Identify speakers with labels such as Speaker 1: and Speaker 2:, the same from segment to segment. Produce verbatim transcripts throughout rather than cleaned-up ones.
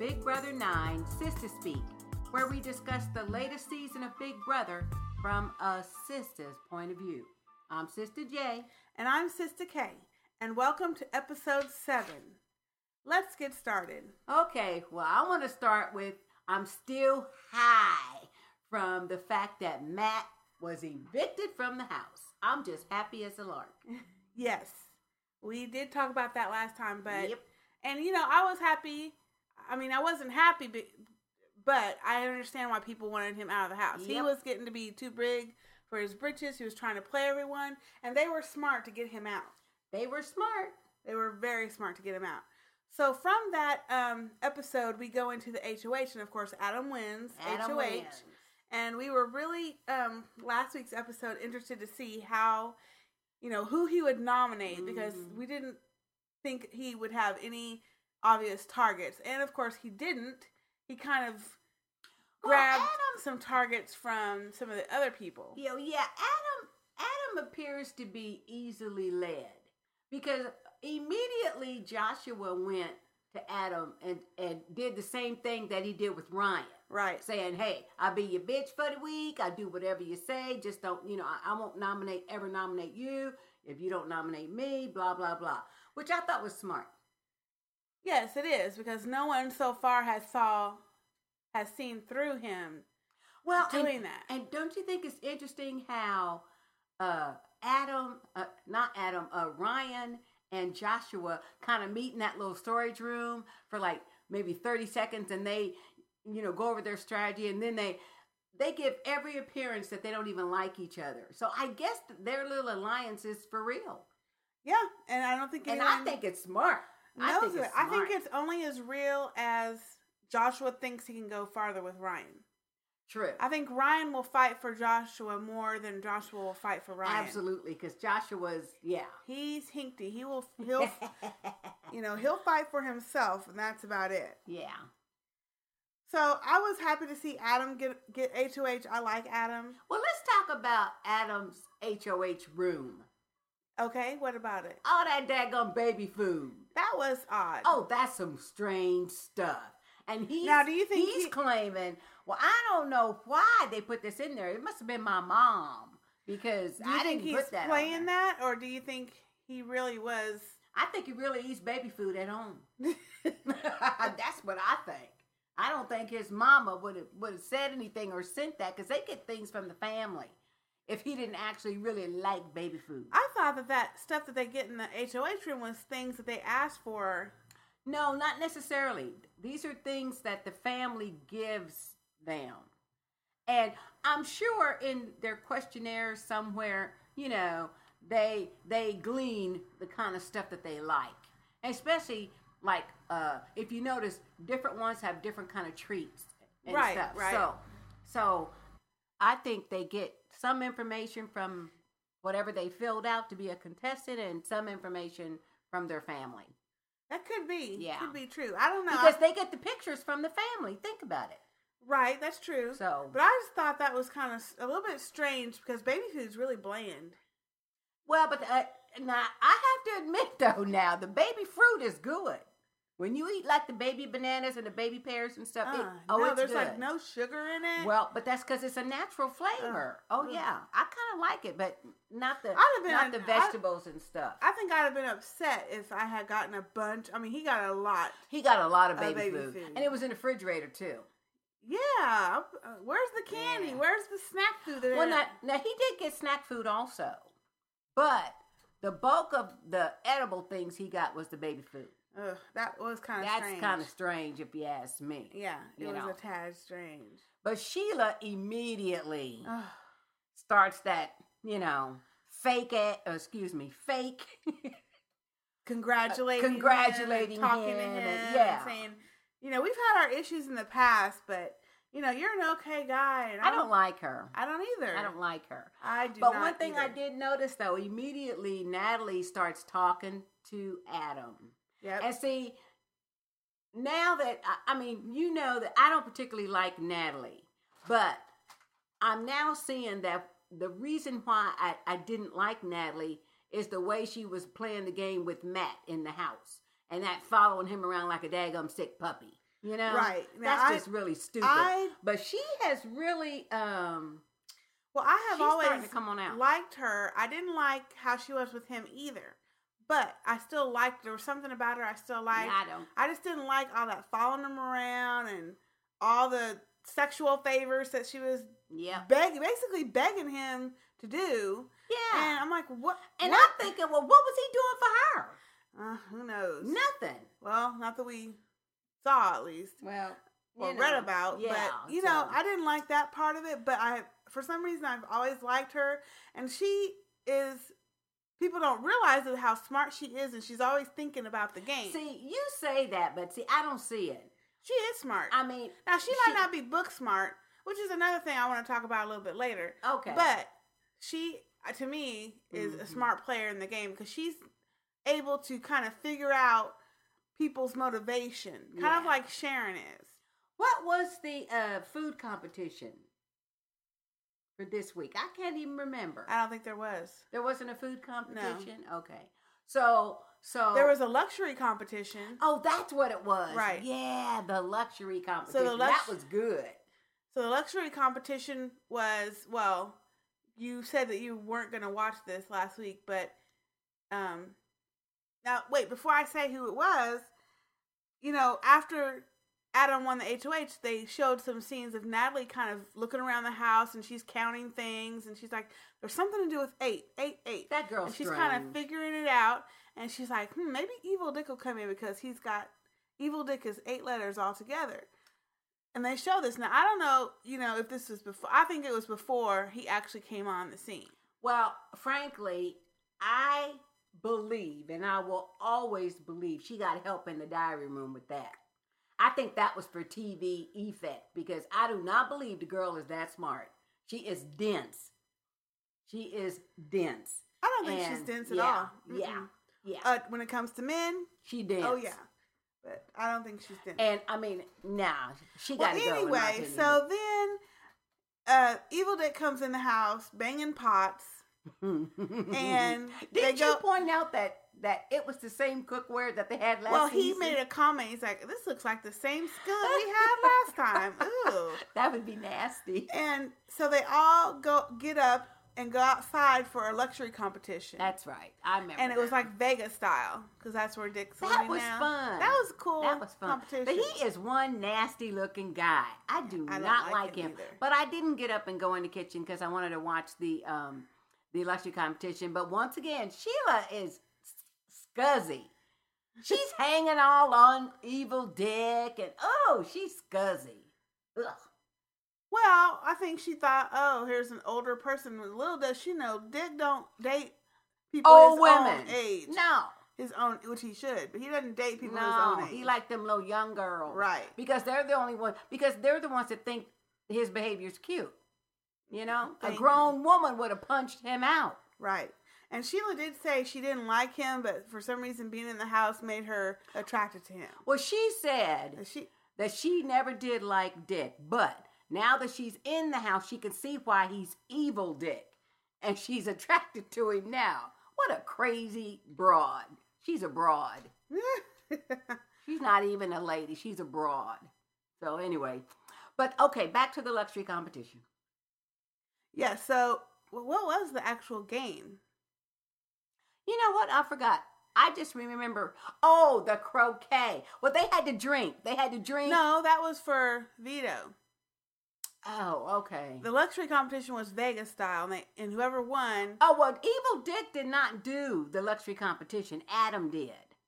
Speaker 1: Big Brother nine Sister Speak, where we discuss the latest season of Big Brother from a sister's point of view. I'm Sister J.
Speaker 2: And I'm Sister K. And welcome to episode seven. Let's get started.
Speaker 1: Okay, well, I want to start with I'm still high from the fact that Matt was evicted from the house. I'm just happy as a lark.
Speaker 2: Yes, we did talk about that last time, but,
Speaker 1: Yep.
Speaker 2: and you know, I was happy. I mean, I wasn't happy, but, but I understand why people wanted him out of the house.
Speaker 1: Yep.
Speaker 2: He was getting to be too big for his britches. He was trying to play everyone, and they were smart to get him out.
Speaker 1: They were smart.
Speaker 2: They were very smart to get him out. So from that um, episode, we go into the H O H, and of course, Adam wins
Speaker 1: Adam
Speaker 2: H O H.
Speaker 1: wins.
Speaker 2: And we were really, um, last week's episode, interested to see how, you know, who he would nominate, mm-hmm. because we didn't think he would have any obvious targets. And of course, he didn't. He kind of grabbed
Speaker 1: well, Adam,
Speaker 2: some targets from some of the other people.
Speaker 1: Yeah, yeah, Adam, Adam appears to be easily led, because immediately Joshua went to Adam and, and did the same thing that he did with Ryan.
Speaker 2: Right.
Speaker 1: Saying, hey, I'll be your bitch for the week. I do whatever you say. Just don't, you know, I, I won't nominate, ever nominate you if you don't nominate me, blah, blah, blah. Which I thought was smart.
Speaker 2: Yes, it is, because no one so far has saw, has seen through him
Speaker 1: well,
Speaker 2: doing
Speaker 1: and,
Speaker 2: that.
Speaker 1: And don't you think it's interesting how uh, Adam, uh, not Adam, uh, Ryan and Joshua kind of meet in that little storage room for like maybe thirty seconds, and they, you know, go over their strategy, and then they they give every appearance that they don't even like each other. So I guess their little alliance is for real.
Speaker 2: Yeah, and I don't think
Speaker 1: and I think it's smart. I think it's
Speaker 2: it.
Speaker 1: smart.
Speaker 2: I think it's only as real as Joshua thinks he can go farther with Ryan.
Speaker 1: True.
Speaker 2: I think Ryan will fight for Joshua more than Joshua will fight for Ryan.
Speaker 1: Absolutely, because Joshua's, yeah.
Speaker 2: He's hinkty. He will, he'll, you know, he'll fight for himself, and that's about it.
Speaker 1: Yeah.
Speaker 2: So I was happy to see Adam get get H O H. I like Adam.
Speaker 1: Well, let's talk about Adam's H O H room.
Speaker 2: Okay, what about it?
Speaker 1: All that daggone baby food.
Speaker 2: That was odd.
Speaker 1: Oh, that's some strange stuff. And he's,
Speaker 2: now, do you think
Speaker 1: he's
Speaker 2: he...
Speaker 1: claiming, well, I don't know why they put this in there. It must have been my mom, because
Speaker 2: do you
Speaker 1: I
Speaker 2: think
Speaker 1: didn't
Speaker 2: he's
Speaker 1: put that
Speaker 2: playing
Speaker 1: on
Speaker 2: that, or do you think he really was?
Speaker 1: I think he really eats baby food at home. That's what I think. I don't think his mama would have would have said anything or sent that, because they get things from the family if he didn't actually really like baby food.
Speaker 2: I thought that that stuff that they get in the H O H room was things that they asked for.
Speaker 1: No, not necessarily. These are things that the family gives them. And I'm sure in their questionnaire somewhere, you know, they they glean the kind of stuff that they like. And especially, like, uh, if you notice, different ones have different kind of treats and
Speaker 2: right,
Speaker 1: stuff.
Speaker 2: Right,
Speaker 1: So, so I think they get some information from whatever they filled out to be a contestant, and some information from their family.
Speaker 2: That could be.
Speaker 1: Yeah.
Speaker 2: Could be true. I don't know.
Speaker 1: Because
Speaker 2: I,
Speaker 1: they get the pictures from the family. Think about it.
Speaker 2: Right, that's true.
Speaker 1: So,
Speaker 2: but I just thought that was kind of a little bit strange, because baby food's really bland.
Speaker 1: Well, but uh, now I have to admit though, now the baby fruit is good. When you eat like the baby bananas and the baby pears and stuff,
Speaker 2: Uh,
Speaker 1: it, oh,
Speaker 2: no,
Speaker 1: it's
Speaker 2: there's
Speaker 1: good.
Speaker 2: like no sugar in it.
Speaker 1: Well, but that's because it's a natural flavor.
Speaker 2: Uh,
Speaker 1: oh
Speaker 2: uh.
Speaker 1: yeah, I kind of like it, but not the
Speaker 2: I'd have been
Speaker 1: not
Speaker 2: un-
Speaker 1: the vegetables and stuff.
Speaker 2: I think I'd have been upset if I had gotten a bunch. I mean, he got a lot.
Speaker 1: He got a lot of
Speaker 2: Uh,
Speaker 1: baby,
Speaker 2: baby
Speaker 1: food.
Speaker 2: food.
Speaker 1: And it was in the refrigerator too.
Speaker 2: Yeah, uh, where's the candy?
Speaker 1: Yeah.
Speaker 2: Where's the snack food? That
Speaker 1: Well, now, now he did get snack food also, but the bulk of the edible things he got was the baby food.
Speaker 2: Ugh, that was kind of
Speaker 1: That's
Speaker 2: strange.
Speaker 1: kind of strange if you ask me.
Speaker 2: Yeah, it
Speaker 1: you
Speaker 2: was
Speaker 1: know.
Speaker 2: a tad strange.
Speaker 1: But Sheila immediately
Speaker 2: Ugh.
Speaker 1: starts that, you know, fake it, uh, excuse me, fake.
Speaker 2: Congratulating,
Speaker 1: Uh, congratulating
Speaker 2: him, and talking
Speaker 1: him
Speaker 2: to him,
Speaker 1: and- yeah.
Speaker 2: and saying, you know, we've had our issues in the past, but you know, you're an okay guy. And
Speaker 1: I don't like her.
Speaker 2: I don't either.
Speaker 1: I don't like her.
Speaker 2: I do
Speaker 1: But
Speaker 2: not
Speaker 1: one thing
Speaker 2: either.
Speaker 1: I did notice, though, immediately Natalie starts talking to Adam.
Speaker 2: Yep.
Speaker 1: And see, now that, I, I mean, you know that I don't particularly like Natalie, but I'm now seeing that the reason why I, I didn't like Natalie is the way she was playing the game with Matt in the house, and that following him around like a daggum sick puppy. You know,
Speaker 2: right? Now,
Speaker 1: that's
Speaker 2: I,
Speaker 1: just really stupid.
Speaker 2: I,
Speaker 1: but she has really, um,
Speaker 2: well, I have
Speaker 1: she's
Speaker 2: always
Speaker 1: starting to come on out.
Speaker 2: liked her. I didn't like how she was with him either, but I still liked. There was something about her I still liked.
Speaker 1: Yeah, I don't.
Speaker 2: I just didn't like all that following him around and all the sexual favors that she was,
Speaker 1: yeah,
Speaker 2: begging, basically begging him to do.
Speaker 1: Yeah,
Speaker 2: and I'm like, what?
Speaker 1: And
Speaker 2: what?
Speaker 1: I'm thinking, well, what was he doing for her?
Speaker 2: Uh, who knows?
Speaker 1: Nothing.
Speaker 2: Well, not that we saw, at least.
Speaker 1: Well,
Speaker 2: or
Speaker 1: know,
Speaker 2: read about.
Speaker 1: yeah,
Speaker 2: but, you
Speaker 1: so.
Speaker 2: know, I didn't like that part of it. But I, for some reason, I've always liked her. And she is, people don't realize it, how smart she is. And she's always thinking about the game.
Speaker 1: See, you say that, but see, I don't see it.
Speaker 2: She is smart.
Speaker 1: I mean.
Speaker 2: Now, she, she might not be book smart, which is another thing I want to talk about a little bit later.
Speaker 1: Okay.
Speaker 2: But she, to me, is
Speaker 1: mm-hmm.
Speaker 2: a smart player in the game because she's able to kind of figure out people's motivation, kind
Speaker 1: yeah.
Speaker 2: of like Sharon is.
Speaker 1: What was the uh, food competition for this week? I can't even remember.
Speaker 2: I don't think there was.
Speaker 1: There wasn't a food competition?
Speaker 2: No.
Speaker 1: Okay. So, so.
Speaker 2: There was a luxury competition.
Speaker 1: Oh, that's what it was.
Speaker 2: Right.
Speaker 1: Yeah, the luxury competition.
Speaker 2: So the lux-
Speaker 1: that was good.
Speaker 2: So the luxury competition was, well, you said that you weren't going to watch this last week, but um, now, wait, before I say who it was, you know, after Adam won the H O H, they showed some scenes of Natalie kind of looking around the house, and she's counting things, and she's like, there's something to do with eight, eight, eight.
Speaker 1: That girl's
Speaker 2: And she's
Speaker 1: strange.
Speaker 2: kind of figuring it out, and she's like, hmm, maybe Evil Dick will come in because he's got, Evil Dick is eight letters all together. And they show this. Now, I don't know, you know, if this was before, I think it was before he actually came on the scene.
Speaker 1: Well, frankly, I believe, and I will always believe, she got help in the diary room with that. I think that was for T V effect because I do not believe the girl is that smart. She is dense. She is dense.
Speaker 2: I don't think
Speaker 1: and
Speaker 2: she's dense at
Speaker 1: yeah,
Speaker 2: all. Mm-mm.
Speaker 1: Yeah, yeah.
Speaker 2: Uh, when it comes to men,
Speaker 1: she dense.
Speaker 2: oh yeah, but I don't think she's dense.
Speaker 1: And I mean, nah, she
Speaker 2: well,
Speaker 1: got to go.
Speaker 2: Anyway, so then uh, Evil Dick comes in the house banging pots, and
Speaker 1: did
Speaker 2: they
Speaker 1: you
Speaker 2: go,
Speaker 1: point out that that it was the same cookware that they had last?
Speaker 2: Well, he
Speaker 1: season?
Speaker 2: made a comment. He's like, "This looks like the same skunk we had last time." Ooh,
Speaker 1: that would be nasty.
Speaker 2: And so they all go get up and go outside for a luxury competition.
Speaker 1: That's right. I remember.
Speaker 2: And it
Speaker 1: that.
Speaker 2: was like Vegas style because that's where Dick's
Speaker 1: that
Speaker 2: living
Speaker 1: was
Speaker 2: now.
Speaker 1: fun.
Speaker 2: That was cool.
Speaker 1: That was fun.
Speaker 2: Competition.
Speaker 1: But he is one nasty looking guy. I do
Speaker 2: I don't
Speaker 1: not
Speaker 2: like
Speaker 1: like
Speaker 2: him
Speaker 1: him.
Speaker 2: either.
Speaker 1: But I didn't get up and go in the kitchen because I wanted to watch the um the luxury competition. But once again, Sheila is scuzzy. She's hanging all on Evil Dick, and oh, she's scuzzy. Ugh.
Speaker 2: Well, I think she thought, oh, here's an older person. Little does she know, Dick don't date people
Speaker 1: Old
Speaker 2: his
Speaker 1: women.
Speaker 2: own age.
Speaker 1: No.
Speaker 2: His own, which he should, but he doesn't date people his
Speaker 1: No,
Speaker 2: own age.
Speaker 1: he like them little young girls.
Speaker 2: Right.
Speaker 1: Because they're the only one, because they're the ones that think his behavior's cute. You know?
Speaker 2: Thank
Speaker 1: a grown
Speaker 2: you.
Speaker 1: woman would have punched him out.
Speaker 2: Right. And Sheila did say she didn't like him, but for some reason being in the house made her attracted to him.
Speaker 1: Well, she said
Speaker 2: And she,
Speaker 1: that she never did like Dick, but now that she's in the house, she can see why he's Evil Dick. And she's attracted to him now. What a crazy broad. She's a broad. She's not even a lady. She's a broad. So anyway. But okay, back to the luxury competition.
Speaker 2: yeah, so well, what was the actual game?
Speaker 1: You know what? I forgot. I just remember, oh, the croquet. Well, they had to drink. They had to drink.
Speaker 2: No, that was for Vito.
Speaker 1: Oh, okay.
Speaker 2: The luxury competition was Vegas style, and, they, and whoever won.
Speaker 1: Oh, well, Evil Dick did not do the luxury competition. Adam did.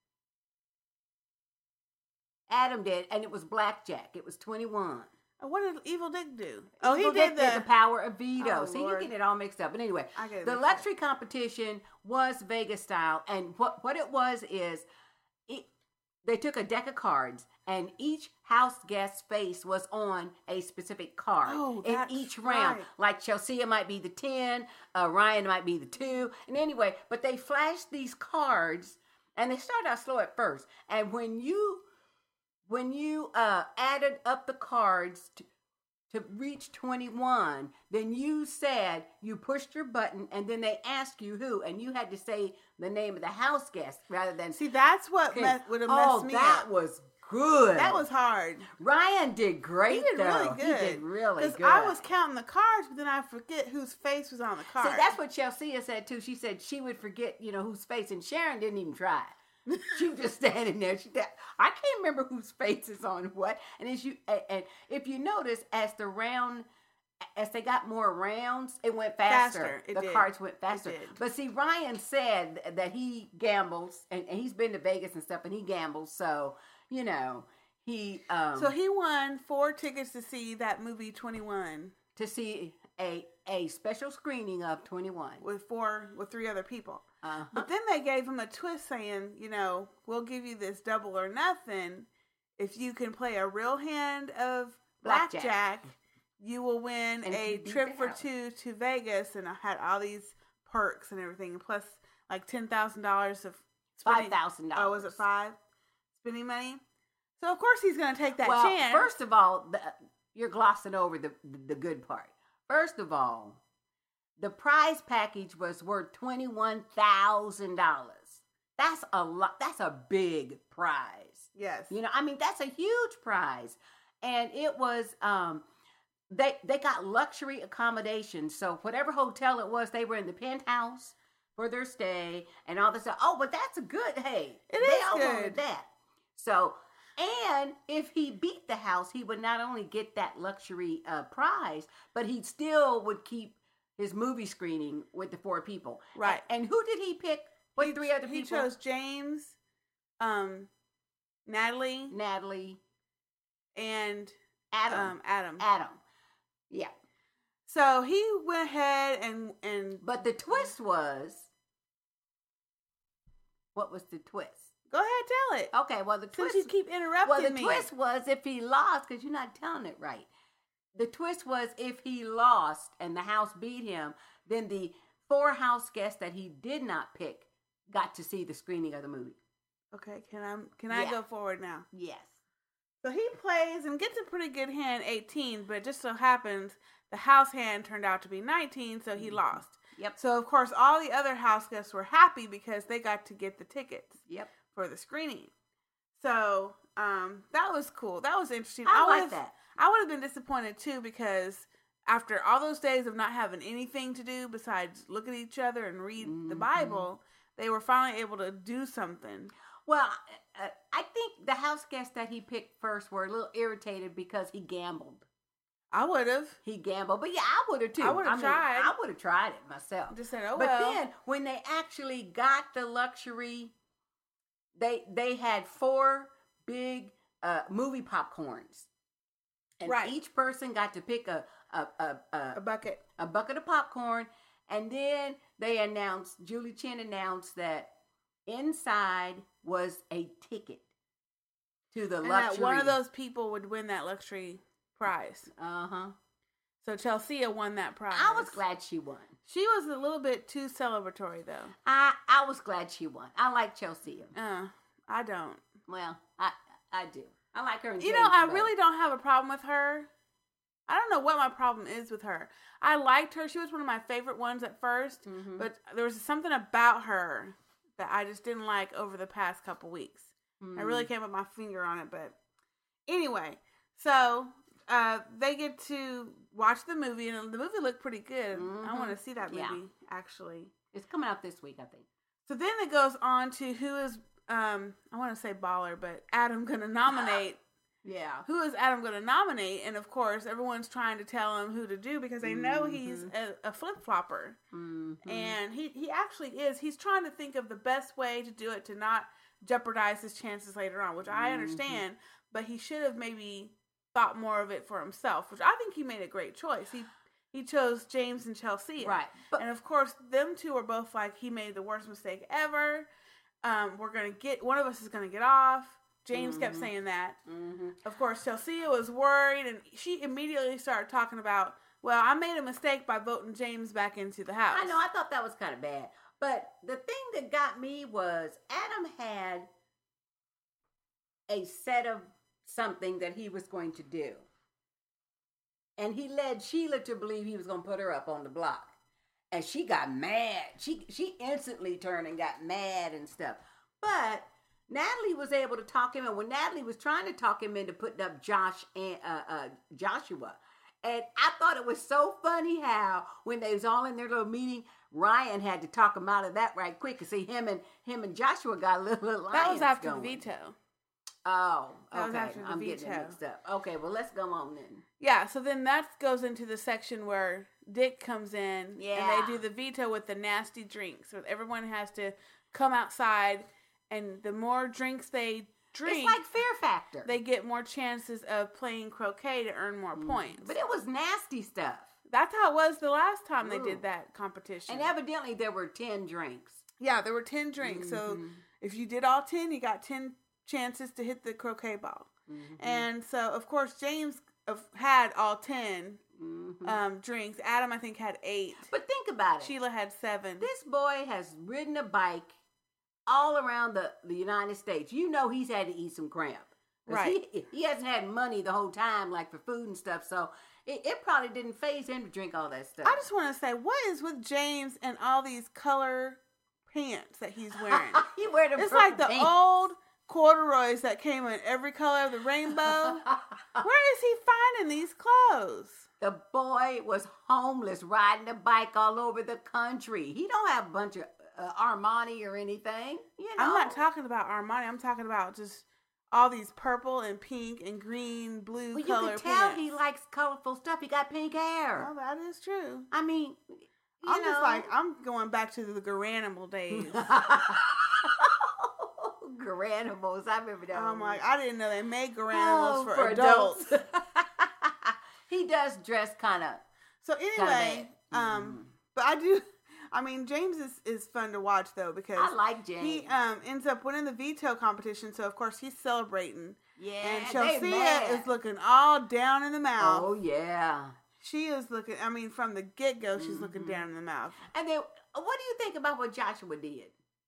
Speaker 1: Adam did, and it was blackjack. It was twenty-one.
Speaker 2: What did Evil Dick do? Oh,
Speaker 1: Evil
Speaker 2: he did
Speaker 1: Dick
Speaker 2: the,
Speaker 1: did the power of veto.
Speaker 2: Oh,
Speaker 1: See,
Speaker 2: Lord.
Speaker 1: you get it all mixed up. But anyway,
Speaker 2: I get it
Speaker 1: the
Speaker 2: mixed up.
Speaker 1: luxury competition was Vegas style, and what what it was is, it, they took a deck of cards, and each house guest's face was on a specific card
Speaker 2: Oh,
Speaker 1: in
Speaker 2: that's
Speaker 1: each round.
Speaker 2: right.
Speaker 1: Like Chelsea might be the ten, uh, Ryan might be the two, and anyway, but they flashed these cards, and they started out slow at first, and when you when you uh, added up the cards to, to reach twenty-one, then you said you pushed your button, and then they asked you who, and you had to say the name of the house guest rather than.
Speaker 2: See, that's what
Speaker 1: Okay.
Speaker 2: mess, would have messed
Speaker 1: oh,
Speaker 2: me
Speaker 1: that
Speaker 2: up.
Speaker 1: was good.
Speaker 2: That was hard.
Speaker 1: Ryan did great.
Speaker 2: He did
Speaker 1: though.
Speaker 2: really good.
Speaker 1: He did really good.
Speaker 2: Because I was counting the cards, but then I forget whose face was on the card.
Speaker 1: See, that's what Chelsea said too. She said she would forget, you know, whose face, and Sharon didn't even try. She was just standing there. She, I can't remember whose face is on what. And as you, and if you notice, as the round, as they got more rounds, it went faster.
Speaker 2: Faster, it
Speaker 1: the
Speaker 2: did.
Speaker 1: cards went faster.
Speaker 2: It did.
Speaker 1: But see, Ryan said that he gambles, and, and he's been to Vegas and stuff, and he gambles. So you know, he um,
Speaker 2: so he won four tickets to see that movie twenty-one
Speaker 1: to see a a special screening of twenty-one
Speaker 2: with four with three other people.
Speaker 1: Uh-huh.
Speaker 2: But then they gave him a twist saying, you know, we'll give you this double or nothing if you can play a real hand of blackjack. blackjack you will win
Speaker 1: and
Speaker 2: a trip for two to Vegas, and I had all these perks and everything, plus like ten thousand dollars of
Speaker 1: spending. five thousand dollars.
Speaker 2: Oh, was it five? Spending money? So, of course, he's going to take that
Speaker 1: well,
Speaker 2: chance.
Speaker 1: First of all, the, you're glossing over the, the good part. First of all, the prize package was worth twenty-one thousand dollars. That's a lot. That's a big prize.
Speaker 2: Yes.
Speaker 1: You know, I mean, that's a huge prize. And it was, um, they, they got luxury accommodations. So whatever hotel it was, they were in the penthouse for their stay and all this stuff. Oh, but that's a good, hey.
Speaker 2: It
Speaker 1: they
Speaker 2: is
Speaker 1: all
Speaker 2: good.
Speaker 1: wanted that. So, and if he beat the house, he would not only get that luxury uh, prize, but he still would keep his movie screening with the four people.
Speaker 2: Right.
Speaker 1: And, and who did he pick? What
Speaker 2: he,
Speaker 1: three other
Speaker 2: he
Speaker 1: people?
Speaker 2: He chose James, um, Natalie,
Speaker 1: Natalie,
Speaker 2: and
Speaker 1: Adam.
Speaker 2: Um, Adam.
Speaker 1: Adam. Yeah.
Speaker 2: So he went ahead and and.
Speaker 1: But the twist was. What was the twist?
Speaker 2: Go ahead, tell it.
Speaker 1: Okay, well the twist.
Speaker 2: Since you keep interrupting
Speaker 1: well, the
Speaker 2: me.
Speaker 1: twist was if he lost, because you're not telling it right. The twist was if he lost and the house beat him, then the four house guests that he did not pick got to see the screening of the movie.
Speaker 2: Okay, can I can I
Speaker 1: yeah.
Speaker 2: go forward now?
Speaker 1: Yes.
Speaker 2: So he plays and gets a pretty good hand, eighteen, but it just so happens the house hand turned out to be nineteen, so he lost.
Speaker 1: Yep.
Speaker 2: So of course all the other house guests were happy because they got to get the tickets.
Speaker 1: Yep.
Speaker 2: For the screening. So um, that was cool. That was interesting.
Speaker 1: I,
Speaker 2: I
Speaker 1: like that.
Speaker 2: I would have been disappointed too because after all those days of not having anything to do besides look at each other and read mm-hmm. the Bible, they were finally able to do something.
Speaker 1: Well, uh, I think the house guests that he picked first were a little irritated because he gambled.
Speaker 2: I would have.
Speaker 1: He gambled, but yeah, I would have too.
Speaker 2: I would have tried.
Speaker 1: Mean, I would have tried it myself.
Speaker 2: Just said, oh
Speaker 1: but
Speaker 2: well.
Speaker 1: But then when they actually got the luxury, they they had four big uh, movie popcorns, and
Speaker 2: right.
Speaker 1: each person got to pick a a a, a
Speaker 2: a bucket
Speaker 1: a bucket of popcorn, and then they announced. Julie Chen announced that inside was a ticket to the
Speaker 2: and
Speaker 1: luxury.
Speaker 2: That one of those people would win that luxury prize.
Speaker 1: Uh huh.
Speaker 2: So Chelsea won that prize.
Speaker 1: I was glad she won.
Speaker 2: She was a little bit too celebratory, though.
Speaker 1: I I was glad she won. I like Chelsea.
Speaker 2: Uh, I don't.
Speaker 1: Well, I I do. I like her. And
Speaker 2: you
Speaker 1: James
Speaker 2: know, I
Speaker 1: better.
Speaker 2: really don't have a problem with her. I don't know what my problem is with her. I liked her. She was one of my favorite ones at first,
Speaker 1: mm-hmm.
Speaker 2: but there was something about her that I just didn't like over the past couple weeks. Mm. I really can't put my finger on it, but anyway, so uh, they get to watch the movie, and the movie looked pretty good. Mm-hmm. I want to see that movie,
Speaker 1: yeah.
Speaker 2: actually.
Speaker 1: It's coming out this week, I think.
Speaker 2: So then it goes on to who is, um, I want to say baller, but Adam going to nominate.
Speaker 1: Yeah.
Speaker 2: Who is Adam going to nominate? And of course, everyone's trying to tell him who to do because they know mm-hmm. he's a, a flip-flopper. Mm-hmm. And he, he actually is. He's trying to think of the best way to do it to not jeopardize his chances later on, which I understand. Mm-hmm. But he should have maybe thought more of it for himself, which I think he made a great choice. He he chose James and Chelsea.
Speaker 1: Right.
Speaker 2: But, and of course, them two are both like, he made the worst mistake ever. Um, we're going to get, one of us is going to get off. James mm-hmm. kept saying that. Mm-hmm. Of course, Chelsea was worried, and she immediately started talking about, well, I made a mistake by voting James back into the house.
Speaker 1: I know, I thought that was kind of bad. But the thing that got me was Adam had a set of something that he was going to do. And he led Sheila to believe he was going to put her up on the block. And she got mad. She she instantly turned and got mad and stuff. But Natalie was able to talk him, and when Natalie was trying to talk him into putting up Josh and uh, uh, Joshua, and I thought it was so funny how when they was all in their little meeting, Ryan had to talk him out of that right quick. And see, him and him and Joshua got a little alliance.
Speaker 2: That was after
Speaker 1: going.
Speaker 2: the veto.
Speaker 1: Oh,
Speaker 2: That was
Speaker 1: okay.
Speaker 2: after the
Speaker 1: I'm
Speaker 2: veto.
Speaker 1: getting it mixed up. Okay, well, let's go on then.
Speaker 2: Yeah, so then that goes into the section where Dick comes in,
Speaker 1: Yeah.
Speaker 2: and they do the veto with the nasty drinks. So everyone has to come outside, and the more drinks they drink,
Speaker 1: It's like Fear Factor.
Speaker 2: they get more chances of playing croquet to earn more
Speaker 1: Mm.
Speaker 2: points.
Speaker 1: But it was nasty stuff.
Speaker 2: That's how it was the last time they
Speaker 1: Ooh.
Speaker 2: did that competition.
Speaker 1: And evidently there were ten drinks.
Speaker 2: yeah, there were ten drinks. So
Speaker 1: Mhm.
Speaker 2: if you did all ten, you got ten chances to hit the croquet ball.
Speaker 1: Mhm.
Speaker 2: And so, of course, James uh, had all ten
Speaker 1: Mhm.
Speaker 2: um, drinks. Adam, I think, had eight.
Speaker 1: But think about it.
Speaker 2: Sheila had seven.
Speaker 1: This boy has ridden a bike all around the, the United States. You know he's had to eat some crap. 'Cause
Speaker 2: Right.
Speaker 1: He, he hasn't had money the whole time, like for food and stuff. So it, it probably didn't faze him to drink all that stuff.
Speaker 2: I just want to say, what is with James and all these color pants that he's wearing?
Speaker 1: he wear them
Speaker 2: It's like the
Speaker 1: pants.
Speaker 2: old corduroys that came in every color of the rainbow. Where is he finding these clothes?
Speaker 1: The boy was homeless, riding a bike all over the country. He don't have a bunch of uh, Armani or anything. You know,
Speaker 2: I'm not talking about Armani. I'm talking about just all these purple and pink and green, blue
Speaker 1: Well, you
Speaker 2: color
Speaker 1: can tell
Speaker 2: pants.
Speaker 1: he likes colorful stuff. He got pink hair.
Speaker 2: Oh, that is true.
Speaker 1: I mean, you
Speaker 2: I'm
Speaker 1: know.
Speaker 2: just like, I'm going back to the Garanimal days.
Speaker 1: Garanimals. I remember that.
Speaker 2: I'm
Speaker 1: one.
Speaker 2: like, I didn't know they made Garanimals
Speaker 1: Oh,
Speaker 2: for, adults.
Speaker 1: He does dress kind of.
Speaker 2: So anyway, um, but I do. I mean, James is, is fun to watch though because
Speaker 1: I like James.
Speaker 2: he um ends up winning the veto competition. So of course he's celebrating,
Speaker 1: yeah,
Speaker 2: and
Speaker 1: they
Speaker 2: Chelsea
Speaker 1: mad.
Speaker 2: is looking all down in the mouth.
Speaker 1: Oh yeah.
Speaker 2: She is looking. I mean, from the get go, she's
Speaker 1: Mhm.
Speaker 2: looking down in the mouth.
Speaker 1: And then, what do you think about what Joshua did?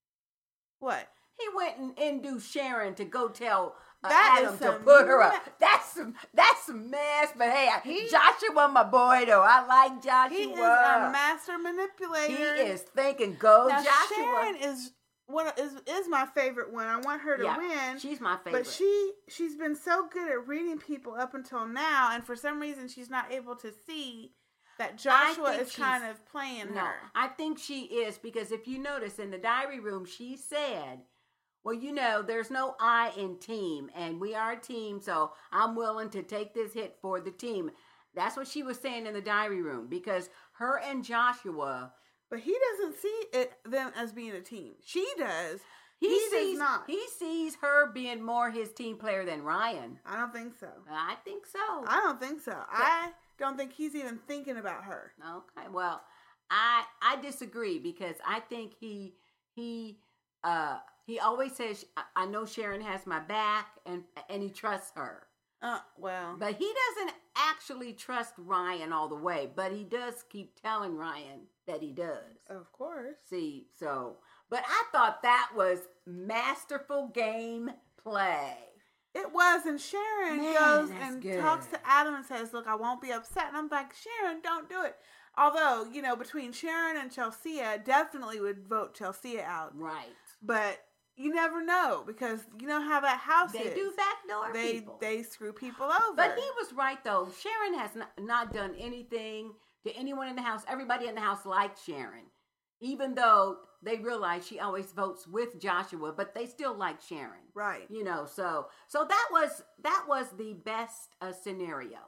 Speaker 2: What?
Speaker 1: He went and induced Sharon to go tell uh,
Speaker 2: That is
Speaker 1: Adam to
Speaker 2: some
Speaker 1: put her
Speaker 2: ma-
Speaker 1: up. That's some that's some mess. But hey, I-
Speaker 2: He-
Speaker 1: Joshua, my boy, though, I like Joshua.
Speaker 2: He is a master manipulator.
Speaker 1: He is thinking, go
Speaker 2: Now,
Speaker 1: Joshua.
Speaker 2: Sharon is one of- is is my favorite one. I want her to
Speaker 1: Yeah,
Speaker 2: win.
Speaker 1: she's my favorite.
Speaker 2: But she she's been so good at reading people up until now, and for some reason she's not able to see that Joshua
Speaker 1: think
Speaker 2: is
Speaker 1: she's-
Speaker 2: kind of playing
Speaker 1: No,
Speaker 2: her.
Speaker 1: I think she is because if you notice in the diary room, she said, well, you know, there's no I in team, and we are a team, so I'm willing to take this hit for the team. That's what she was saying in the diary room because her and Joshua,
Speaker 2: But he doesn't see it them as being a team. She does.
Speaker 1: he,
Speaker 2: He does
Speaker 1: sees
Speaker 2: not.
Speaker 1: he sees her being more his team player than Ryan.
Speaker 2: I don't think so.
Speaker 1: I think so.
Speaker 2: I don't think so. I don't think he's even thinking about her.
Speaker 1: Okay, well, I I disagree because I think he he uh he always says I, I know Sharon has my back and and he trusts her,
Speaker 2: Uh, well,
Speaker 1: but he doesn't actually trust Ryan all the way. But he does keep telling Ryan that he does.
Speaker 2: of course.
Speaker 1: See, so but I thought that was masterful game play.
Speaker 2: It was, and Sharon
Speaker 1: Man,
Speaker 2: goes
Speaker 1: that's
Speaker 2: and
Speaker 1: good.
Speaker 2: talks to Adam and says, look, I won't be upset. And I'm like, Sharon, don't do it. Although, you know, between Sharon and Chelsea, I definitely would vote Chelsea out.
Speaker 1: Right?
Speaker 2: But you never know because you know how that house
Speaker 1: They
Speaker 2: is.
Speaker 1: do backdoor
Speaker 2: They
Speaker 1: people.
Speaker 2: they screw people over.
Speaker 1: But he was right, though. Sharon has not, not done anything to anyone in the house. Everybody in the house likes Sharon, even though they realize she always votes with Joshua, but they still like Sharon.
Speaker 2: Right.
Speaker 1: You know, so so that was that was the best uh, scenario.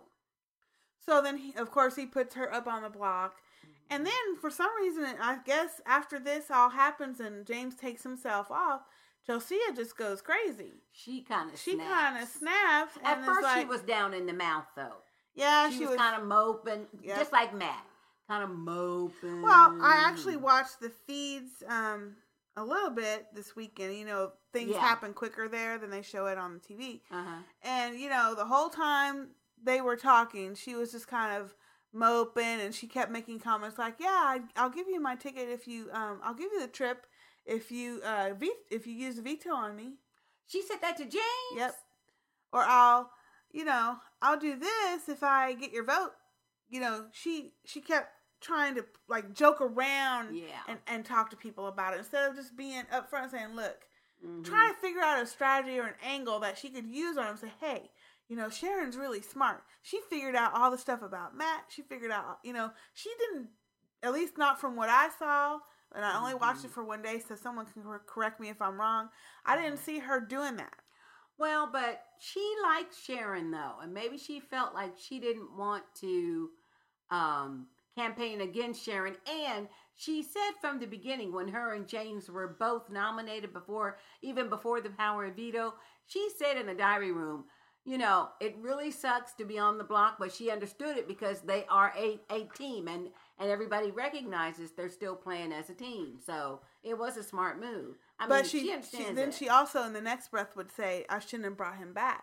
Speaker 2: So then, he, of course, he puts her up on the block. And then, for some reason, I guess after this all happens and James takes himself off, Chelsea just goes crazy.
Speaker 1: She kind of
Speaker 2: She kind of snaps. And
Speaker 1: At
Speaker 2: is
Speaker 1: first,
Speaker 2: like,
Speaker 1: she was down in the mouth, though.
Speaker 2: yeah,
Speaker 1: She,
Speaker 2: she
Speaker 1: was,
Speaker 2: was.
Speaker 1: kind of moping,
Speaker 2: Yep.
Speaker 1: just like Matt, kind of moping.
Speaker 2: Well, I actually watched the feeds um, a little bit this weekend. You know, things
Speaker 1: Yeah.
Speaker 2: happen quicker there than they show it on the T V.
Speaker 1: Uh-huh.
Speaker 2: And, you know, the whole time they were talking, she was just kind of moping, and she kept making comments like, yeah, I, I'll give you my ticket if you, um, I'll give you the trip if you, uh, ve- if you use a veto on me.
Speaker 1: She said that to James.
Speaker 2: Yep. Or I'll, you know, I'll do this if I get your vote. You know, she, she kept trying to like joke around
Speaker 1: Yeah.
Speaker 2: and, and talk to people about it instead of just being upfront saying, look, mm-hmm. try to figure out a strategy or an angle that she could use on him and say, hey, you know, Sharon's really smart. She figured out all the stuff about Matt. She figured out, you know, she didn't, at least not from what I saw, and I only mm-hmm. watched it for one day, so someone can correct me if I'm wrong. I didn't see her doing that.
Speaker 1: Well, but she liked Sharon, though, and maybe she felt like she didn't want to um, campaign against Sharon. And she said from the beginning, when her and James were both nominated before, even before the power of veto, she said in the diary room, you know, it really sucks to be on the block, but she understood it because they are a, a team, and, and everybody recognizes they're still playing as a team. So it was a smart move. I
Speaker 2: but
Speaker 1: mean,
Speaker 2: she,
Speaker 1: she understands
Speaker 2: she, then
Speaker 1: that.
Speaker 2: she also, in the next breath, would say, I shouldn't have brought him back.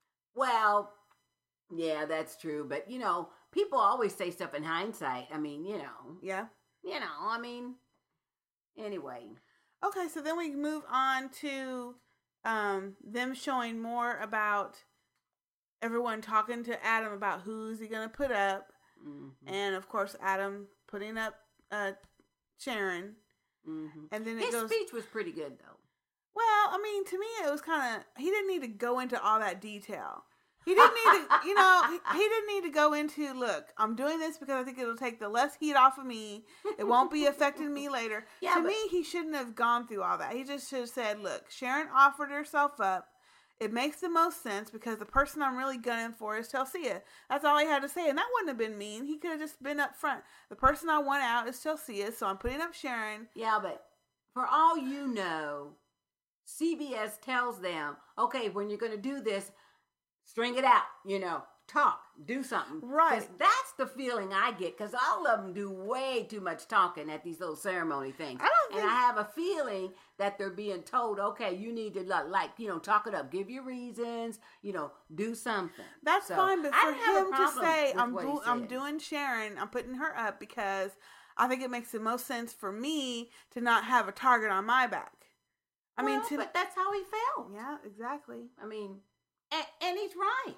Speaker 1: Well, yeah, that's true. But, you know, people always say stuff in hindsight. I mean, you know.
Speaker 2: Yeah.
Speaker 1: You know, I mean, anyway.
Speaker 2: Okay, so then we move on to um, them showing more about everyone talking to Adam about who's he going to put up. Mm-hmm. And, of course, Adam putting up uh, Sharon.
Speaker 1: Mm-hmm.
Speaker 2: And then it
Speaker 1: His
Speaker 2: goes,
Speaker 1: speech was pretty good, though.
Speaker 2: Well, I mean, to me, it was kind of, he didn't need to go into all that detail. He didn't need to, you know, he, he didn't need to go into, look, I'm doing this because I think it'll take the less heat off of me. It won't be affecting me later. Yeah, to but, me, he shouldn't have gone through all that. He just should have said, look, Sharon offered herself up. It makes the most sense because the person I'm really gunning for is Chelsea. That's all he had to say. And that wouldn't have been mean. He could have just been up front. The person I want out is Chelsea, so I'm putting up Sharon.
Speaker 1: Yeah, but for all you know, C B S tells them, okay, when you're going to do this, string it out, you know, talk, do something.
Speaker 2: Right.
Speaker 1: Because that's the feeling I get, because all of them do way too much talking at these little ceremony things.
Speaker 2: I don't think...
Speaker 1: And I have a feeling that they're being told, okay, you need to, like, you know, talk it up, give your reasons, you know, do something.
Speaker 2: That's so, fine, but for him to say, I'm, do- I'm
Speaker 1: said.
Speaker 2: doing Sharon, I'm putting her up because I think it makes the most sense for me to not have a target on my back. I
Speaker 1: well,
Speaker 2: mean, to...
Speaker 1: but that's how he felt.
Speaker 2: Yeah, exactly.
Speaker 1: I mean, and, and he's right.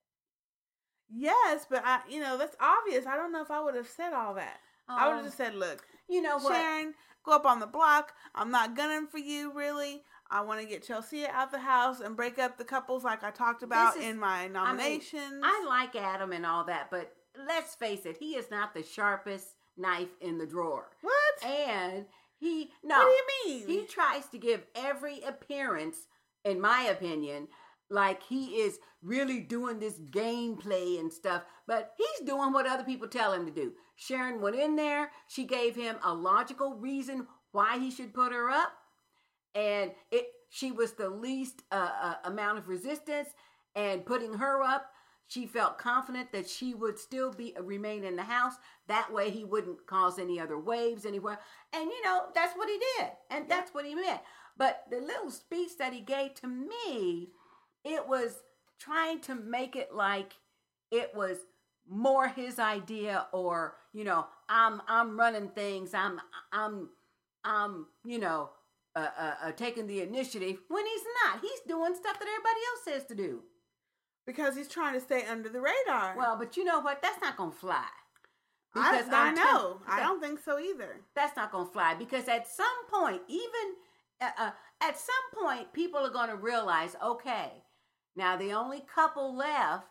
Speaker 2: Yes, but I, you know, that's obvious. I don't know if I would have said all that. Um, I would have just said, look,
Speaker 1: you know what?
Speaker 2: Sharon, go up on the block. I'm not gunning for you, really. I want to get Chelsea out the house and break up the couples like I talked about is, in my nominations.
Speaker 1: I mean, I like Adam and all that, but let's face it, he is not the sharpest knife in the drawer.
Speaker 2: What?
Speaker 1: And he, no.
Speaker 2: What do you mean?
Speaker 1: He tries to give every appearance, in my opinion, like he is really doing this gameplay and stuff, but he's doing what other people tell him to do. Sharon went in there. She gave him a logical reason why he should put her up. And it, she was the least uh, uh, amount of resistance, and putting her up, she felt confident that she would still be uh, remain in the house. That way he wouldn't cause any other waves anywhere. And, you know, that's what he did. And that's what he meant. But the little speech that he gave to me, it was trying to make it like it was more his idea, or, you know, I'm I'm running things. I'm, I'm, I'm, you know, uh, uh, uh, taking the initiative, when he's not. He's doing stuff that everybody else says to do.
Speaker 2: Because he's trying to stay under the radar.
Speaker 1: Well, but you know what? That's not going to fly.
Speaker 2: Because I, I know. T- I don't think so either.
Speaker 1: That's not going to fly. Because at some point, even uh, uh, at some point, people are going to realize, okay, now the only couple left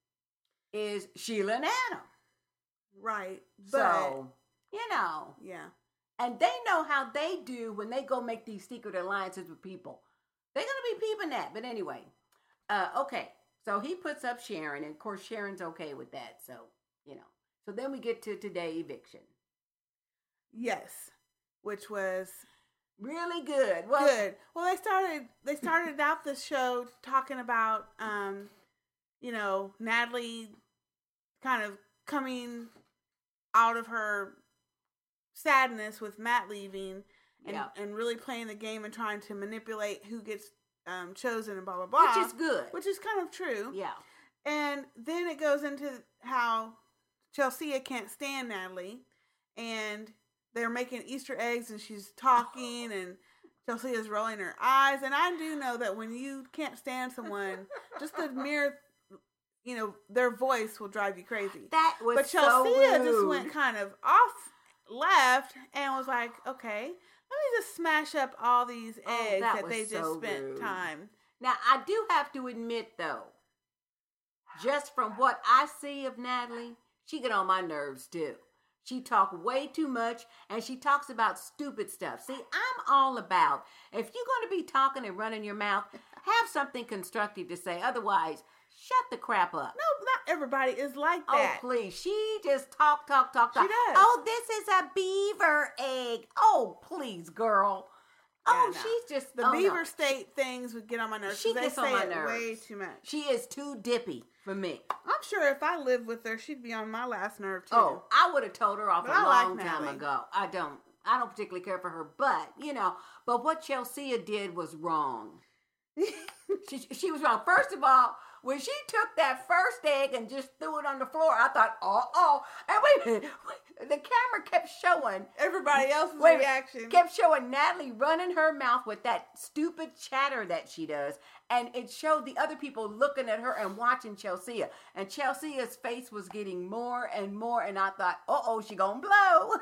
Speaker 1: is Sheila and Adam.
Speaker 2: Right. But,
Speaker 1: so, you know.
Speaker 2: Yeah.
Speaker 1: And they know how they do when they go make these secret alliances with people. They're going to be peeping that. But anyway, uh, okay. So he puts up Sharon, and of course Sharon's okay with that. So, you know. So then we get to today, eviction.
Speaker 2: Yes. Which was
Speaker 1: really good. Well,
Speaker 2: good. Well, they started they started out the show talking about um, you know, Natalie kind of coming out of her sadness with Matt leaving, and,
Speaker 1: yeah.
Speaker 2: and really playing the game and trying to manipulate who gets um, chosen and blah, blah, blah.
Speaker 1: Which is good.
Speaker 2: Which is kind of true.
Speaker 1: Yeah.
Speaker 2: And then it goes into how Chelsea can't stand Natalie, and they're making Easter eggs, and she's talking, and Chelsea is rolling her eyes. And I do know that when you can't stand someone, just the mere, you know, their voice will drive you crazy.
Speaker 1: That was
Speaker 2: but
Speaker 1: so
Speaker 2: Chelsea
Speaker 1: rude.
Speaker 2: just went kind of off left and was like, okay, me just smash up all these eggs
Speaker 1: Oh, that
Speaker 2: that
Speaker 1: was
Speaker 2: they just
Speaker 1: so
Speaker 2: spent
Speaker 1: rude.
Speaker 2: time.
Speaker 1: Now, I do have to admit, though, just from what I see of Natalie, she get on my nerves, too. She talk way too much, and she talks about stupid stuff. See, I'm all about, if you're going to be talking and running your mouth, have something constructive to say. Otherwise, shut the crap up.
Speaker 2: No, not everybody is like that.
Speaker 1: Oh, please. She just talk, talk, talk, talk.
Speaker 2: She does.
Speaker 1: Oh, this is a beaver egg. Oh, please, girl. Oh,
Speaker 2: Yeah, no.
Speaker 1: she's just...
Speaker 2: The
Speaker 1: oh,
Speaker 2: Beaver
Speaker 1: no.
Speaker 2: State things would get on my nerves.
Speaker 1: She
Speaker 2: 'cause
Speaker 1: gets
Speaker 2: they
Speaker 1: on
Speaker 2: say
Speaker 1: my
Speaker 2: it
Speaker 1: nerves.
Speaker 2: way too much.
Speaker 1: She is too dippy for me.
Speaker 2: I'm sure if I lived with her, she'd be on my last nerve too.
Speaker 1: Oh, I would have told her off
Speaker 2: But
Speaker 1: a
Speaker 2: I like
Speaker 1: long time
Speaker 2: Natalie.
Speaker 1: ago. I don't. I don't particularly care for her, but you know. But what Chelsea did was wrong. she she was wrong. First of all, when she took that first egg and just threw it on the floor, I thought, oh, oh. And wait a minute, wait, the camera kept showing
Speaker 2: Everybody else's
Speaker 1: wait,
Speaker 2: reaction.
Speaker 1: kept showing Natalie running her mouth with that stupid chatter that she does, and it showed the other people looking at her and watching Chelsea. And Chelsea's face was getting more and more, and I thought, uh oh, she gonna blow.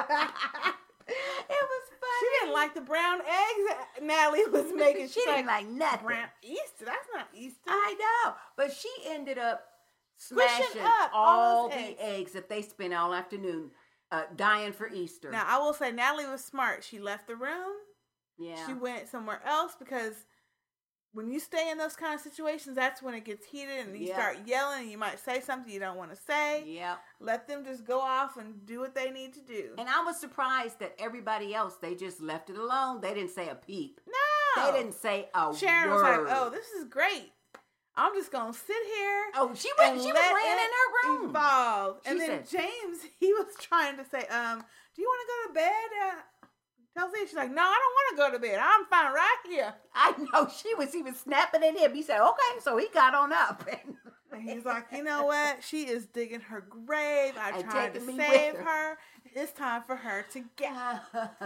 Speaker 1: It was funny.
Speaker 2: She didn't like the brown eggs that Natalie was making.
Speaker 1: She
Speaker 2: She's
Speaker 1: didn't like nothing.
Speaker 2: brown Easter. That's not Easter.
Speaker 1: I know, but she ended up
Speaker 2: Squishing
Speaker 1: smashing
Speaker 2: up all
Speaker 1: all
Speaker 2: those
Speaker 1: the
Speaker 2: eggs.
Speaker 1: eggs. that they spent all afternoon uh, dying for Easter.
Speaker 2: Now I will say Natalie was smart. She left the room.
Speaker 1: yeah,
Speaker 2: She went somewhere else because when you stay in those kind of situations, that's when it gets heated and you
Speaker 1: Yeah.
Speaker 2: start yelling and you might say something you don't want to say.
Speaker 1: yeah.
Speaker 2: Let them just go off and do what they need to do.
Speaker 1: And I was surprised that everybody else, they just left it alone. They didn't say a peep.
Speaker 2: No.
Speaker 1: They didn't say a
Speaker 2: Sharon
Speaker 1: word.
Speaker 2: was like, "Oh, this is great. I'm just gonna sit here."
Speaker 1: Oh, she went.
Speaker 2: and
Speaker 1: She was
Speaker 2: let
Speaker 1: laying in
Speaker 2: it
Speaker 1: her room.
Speaker 2: Evolve.
Speaker 1: She
Speaker 2: And then
Speaker 1: said-
Speaker 2: James, he was trying to say, "Um, do you want to go to bed?" Uh, Chelsea, she's like, "No, I don't want to go to bed. I'm fine right here."
Speaker 1: I know she was even snapping at him. He said, "Okay," so he got on up.
Speaker 2: And he's like, "You know what? She is digging her grave. I
Speaker 1: And
Speaker 2: tried to
Speaker 1: taking me with
Speaker 2: save
Speaker 1: her."
Speaker 2: her. It's time for her to get."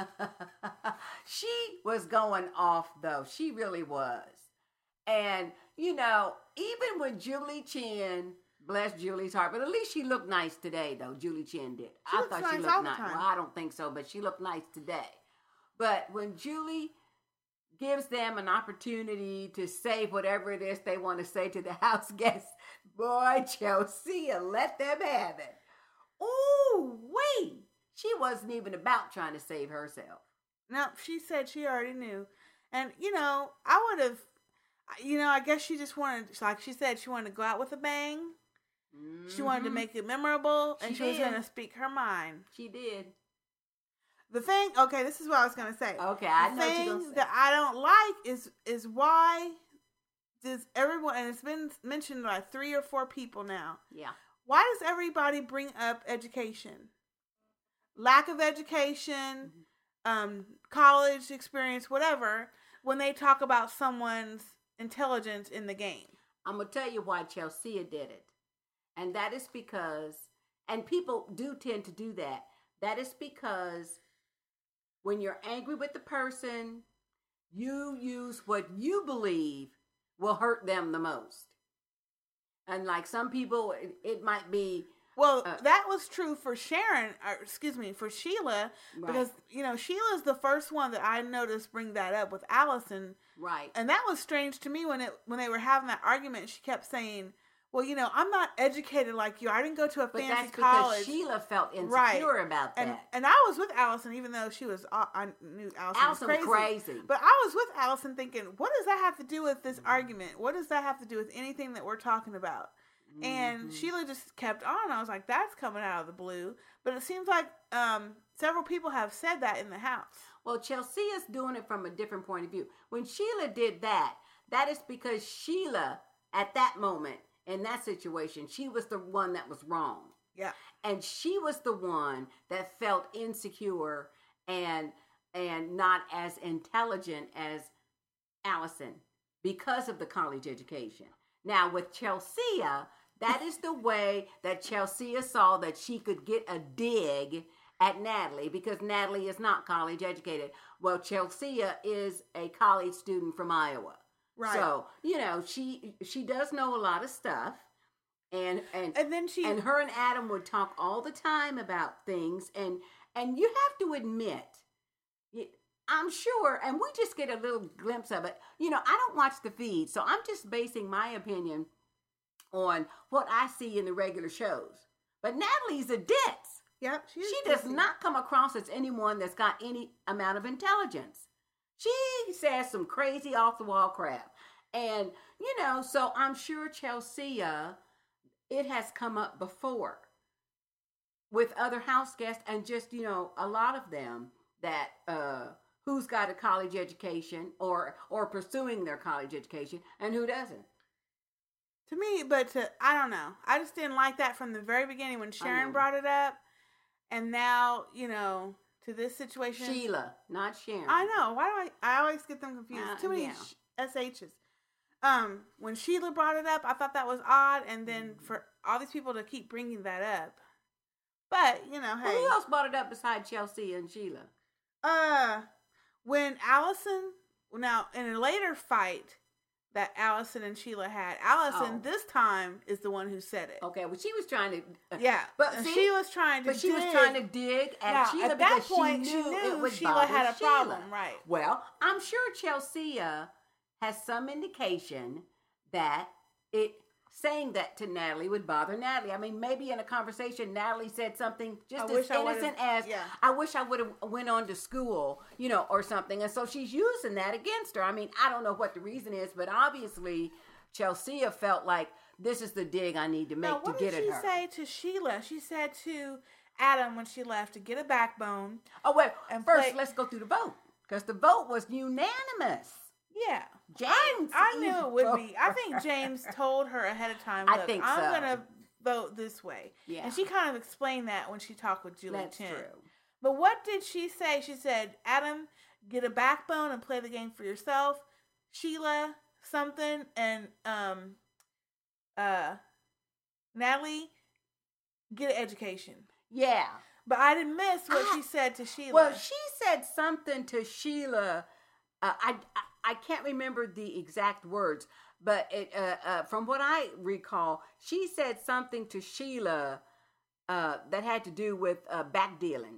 Speaker 1: She was going off though. She really was. And you know, even when Julie Chen, bless Julie's heart, but at least she looked nice today though. Julie Chen did.
Speaker 2: She
Speaker 1: I
Speaker 2: looks
Speaker 1: thought
Speaker 2: nice
Speaker 1: she
Speaker 2: all
Speaker 1: looked
Speaker 2: the
Speaker 1: nice.
Speaker 2: time.
Speaker 1: Well, I don't think so, but she looked nice today. But when Julie gives them an opportunity to say whatever it is they want to say to the house guests, boy, Chelsea, let them have it. Ooh, wait. She wasn't even about trying to save herself.
Speaker 2: No, she said she already knew. And, you know, I would have, you know, I guess she just wanted, like she said, she wanted to go out with a bang. She wanted to
Speaker 1: Mhm.
Speaker 2: make it memorable, and
Speaker 1: She
Speaker 2: she, was
Speaker 1: did.
Speaker 2: going to speak her mind.
Speaker 1: She did.
Speaker 2: The thing, okay, this is what I was going to say.
Speaker 1: Okay, I
Speaker 2: the
Speaker 1: know what you're
Speaker 2: thing
Speaker 1: gonna say.
Speaker 2: that I don't like is is why does everyone, and it's been mentioned by three or four people now,
Speaker 1: Yeah.
Speaker 2: why does everybody bring up education? Lack of education, um, college experience, whatever, when they talk about someone's intelligence in the game.
Speaker 1: I'm going to tell you why Chelsea did it. And that is because, and people do tend to do that, that is because when you're angry with the person, you use what you believe will hurt them the most. And like some people, it, it might be...
Speaker 2: Well,
Speaker 1: Uh,
Speaker 2: that was true for Sharon, or excuse me, for Sheila,
Speaker 1: Right.
Speaker 2: because, you know, Sheila's the first one that I noticed bring that up with Allison.
Speaker 1: Right.
Speaker 2: And that was strange to me when it when they were having that argument. She kept saying, well, you know, I'm not educated like you. I didn't go to a
Speaker 1: But
Speaker 2: fancy
Speaker 1: that's
Speaker 2: college.
Speaker 1: because Sheila felt insecure
Speaker 2: Right.
Speaker 1: about that.
Speaker 2: and and I was with Allison, even though she was, uh, I knew Allison,
Speaker 1: Allison
Speaker 2: was
Speaker 1: was
Speaker 2: crazy.
Speaker 1: crazy.
Speaker 2: But I was with Allison thinking, what does that have to do with this
Speaker 1: Mm-hmm.
Speaker 2: argument? What does that have to do with anything that we're talking about? And
Speaker 1: Mhm.
Speaker 2: Sheila just kept on. I was like, that's coming out of the blue. But it seems like um, several people have said that in the house.
Speaker 1: Well, Chelsea is doing it from a different point of view. When Sheila did that, that is because Sheila, at that moment, in that situation, she was the one that was wrong.
Speaker 2: Yeah.
Speaker 1: And she was the one that felt insecure and and not as intelligent as Allison because of the college education. Now, with Chelsea, that is the way that Chelsea saw that she could get a dig at Natalie because Natalie is not college educated. Well, Chelsea is a college student from Iowa.
Speaker 2: Right.
Speaker 1: So, you know, she she does know a lot of stuff. And and
Speaker 2: And then she...
Speaker 1: and her and Adam would talk all the time about things, and and you have to admit, I'm sure, and we just get a little glimpse of it. You know, I don't watch the feed, so I'm just basing my opinion on what I see in the regular shows. But Natalie's a ditz.
Speaker 2: Yep, she,
Speaker 1: she does not come across as anyone that's got any amount of intelligence. She says some crazy off-the-wall crap. And, you know, so I'm sure Chelsea, it has come up before with other house guests and just, you know, a lot of them that uh, who's got a college education or or pursuing their college education and who doesn't.
Speaker 2: To me, but to, I don't know. I just didn't like that from the very beginning when Sharon brought it up. And now, you know, to this situation.
Speaker 1: Sheila, not Sharon.
Speaker 2: I know. Why do I, I always get them confused. Uh, Too many yeah. S H's. Um, when Sheila brought it up, I thought that was odd. And then mm-hmm. for all these people to keep bringing that up. But, you know, hey.
Speaker 1: Well, who else brought it up besides Chelsea and Sheila?
Speaker 2: Uh, when Allison, now, in a later fight that Allison and Sheila had, Allison oh. this time is the one who said it.
Speaker 1: Okay, well, she was trying to. Uh,
Speaker 2: yeah,
Speaker 1: but
Speaker 2: see, she was trying to.
Speaker 1: But she
Speaker 2: dig.
Speaker 1: was trying to dig at
Speaker 2: now,
Speaker 1: Sheila
Speaker 2: at that
Speaker 1: because
Speaker 2: point,
Speaker 1: she knew,
Speaker 2: she knew
Speaker 1: it was
Speaker 2: Sheila had a
Speaker 1: Sheila.
Speaker 2: problem, right?
Speaker 1: Well, I'm sure Chelsea has some indication that it saying that to Natalie would bother Natalie. I mean, maybe in a conversation, Natalie said something just
Speaker 2: I
Speaker 1: as innocent as,
Speaker 2: yeah.
Speaker 1: I wish I would have went on to school, you know, or something. And so she's using that against her. I mean, I don't know what the reason is, but obviously Chelsea felt like this is the dig I need to make
Speaker 2: now,
Speaker 1: to get at her.
Speaker 2: What did she say to Sheila? She said to Adam when she left to get a backbone.
Speaker 1: Oh, wait.
Speaker 2: And
Speaker 1: first,
Speaker 2: play-
Speaker 1: let's go through the vote. Because the vote was unanimous.
Speaker 2: Yeah.
Speaker 1: James.
Speaker 2: I, I knew it would be. I think James told her ahead of time, look,
Speaker 1: I think
Speaker 2: I'm
Speaker 1: so.
Speaker 2: going to vote this way.
Speaker 1: Yeah.
Speaker 2: And she kind of explained that when she talked with Julie
Speaker 1: That's
Speaker 2: Chen.
Speaker 1: true.
Speaker 2: But what did she say? She said, Adam, get a backbone and play the game for yourself. Sheila, something. And um, uh, Natalie, get an education.
Speaker 1: Yeah.
Speaker 2: But I didn't miss what
Speaker 1: I,
Speaker 2: she said to Sheila.
Speaker 1: Well, she said something to Sheila. Uh, I, I I can't remember the exact words, but it, uh, uh, from what I recall, she said something to Sheila uh, that had to do with uh, back dealing.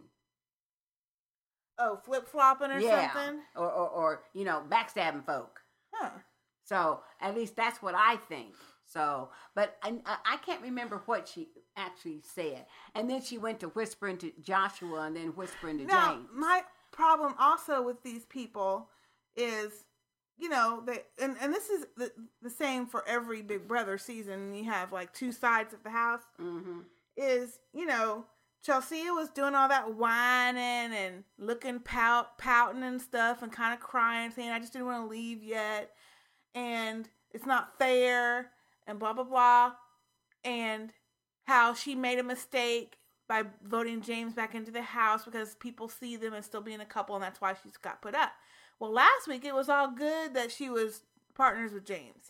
Speaker 2: Oh, flip flopping or
Speaker 1: yeah.
Speaker 2: something,
Speaker 1: or, or or you know, backstabbing folk.
Speaker 2: Huh.
Speaker 1: So at least that's what I think. So, but I, I can't remember what she actually said. And then she went to whispering to Joshua and then whispering to
Speaker 2: now,
Speaker 1: James.
Speaker 2: My problem also with these people is, you know, they and, and this is the, the same for every Big Brother season. You have like two sides of the house.
Speaker 1: Mm-hmm.
Speaker 2: Is, you know, Chelsea was doing all that whining and looking pout, pouting and stuff and kind of crying, saying, I just didn't want to leave yet. And it's not fair and blah, blah, blah. And how she made a mistake by voting James back into the house because people see them as still being a couple and that's why she's got put up. Well, last week it was all good that she was partners with James.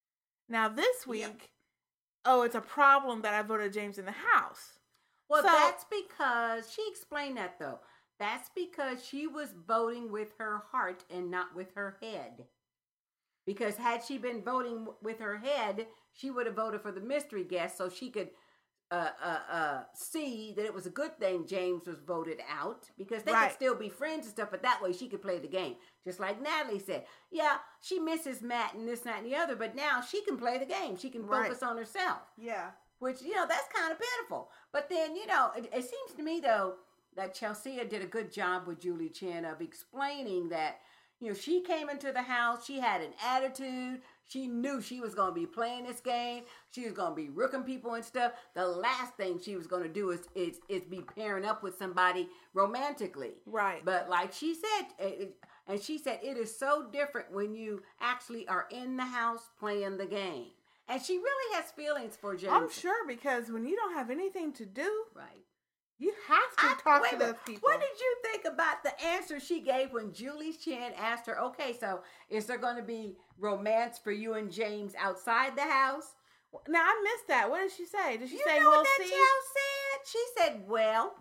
Speaker 2: Now this week, yep. oh, it's a problem that I voted James in the house.
Speaker 1: Well,
Speaker 2: so,
Speaker 1: that's because, she explained that though. That's because she was voting with her heart and not with her head. Because had she been voting with her head, she would have voted for the mystery guest so she could uh, uh, uh, see that it was a good thing James was voted out because they
Speaker 2: right.
Speaker 1: could still be friends and stuff, but that way she could play the game. Just like Natalie said. Yeah, she misses Matt and this, that, and the other, but now she can play the game. She can
Speaker 2: right.
Speaker 1: focus on herself.
Speaker 2: Yeah.
Speaker 1: Which, you know, that's kind of pitiful. But then, you know, it, it seems to me, though, that Chelsea did a good job with Julie Chen of explaining that, you know, she came into the house, she had an attitude, she knew she was going to be playing this game, she was going to be rooking people and stuff. The last thing she was going to do is, is is be pairing up with somebody romantically.
Speaker 2: Right.
Speaker 1: But like she said, it, and she said, it is so different when you actually are in the house playing the game. And she really has feelings for James.
Speaker 2: I'm sure because when you don't have anything to do,
Speaker 1: right.
Speaker 2: you have to
Speaker 1: I,
Speaker 2: talk
Speaker 1: wait,
Speaker 2: to those people.
Speaker 1: What did you think about the answer she gave when Julie Chen asked her, okay, so is there going to be romance for you and James outside the house?
Speaker 2: Now, I missed that. What did she say? Did she
Speaker 1: you
Speaker 2: say,
Speaker 1: know
Speaker 2: we'll
Speaker 1: what that
Speaker 2: see?
Speaker 1: child said? She said, well,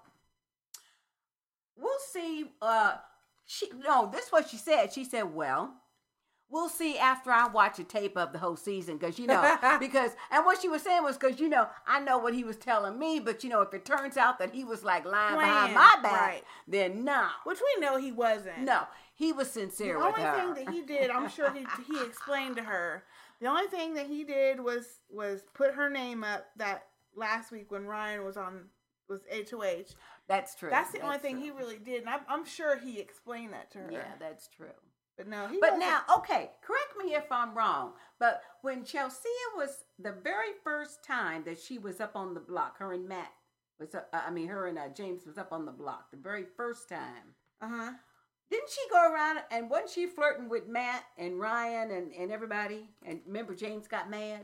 Speaker 1: we'll see. Uh, she No, this is what she said. She said, well, We'll see after I watch a tape of the whole season, because, you know, because, and what she was saying was, because, you know, I know what he was telling me, but, you know, if it turns out that he was, like, lying
Speaker 2: Playing,
Speaker 1: behind my back,
Speaker 2: right.
Speaker 1: then no.
Speaker 2: Which we know he wasn't.
Speaker 1: No, he was sincere
Speaker 2: the
Speaker 1: with her.
Speaker 2: The only thing that he did, I'm sure he he explained to her, the only thing that he did was was put her name up that last week when Ryan was on, was H O H.
Speaker 1: That's true.
Speaker 2: That's the
Speaker 1: that's
Speaker 2: only thing
Speaker 1: true.
Speaker 2: he really did, and I'm, I'm sure he explained that to her.
Speaker 1: Yeah, that's true.
Speaker 2: But no, he
Speaker 1: But
Speaker 2: wasn't.
Speaker 1: now, okay, correct me if I'm wrong, but when Chelsea was, the very first time that she was up on the block, her and Matt was, uh, I mean, her and uh, James was up on the block, the very first time.
Speaker 2: Uh-huh.
Speaker 1: Didn't she go around, and wasn't she flirting with Matt and Ryan and, and everybody? And remember, James got mad?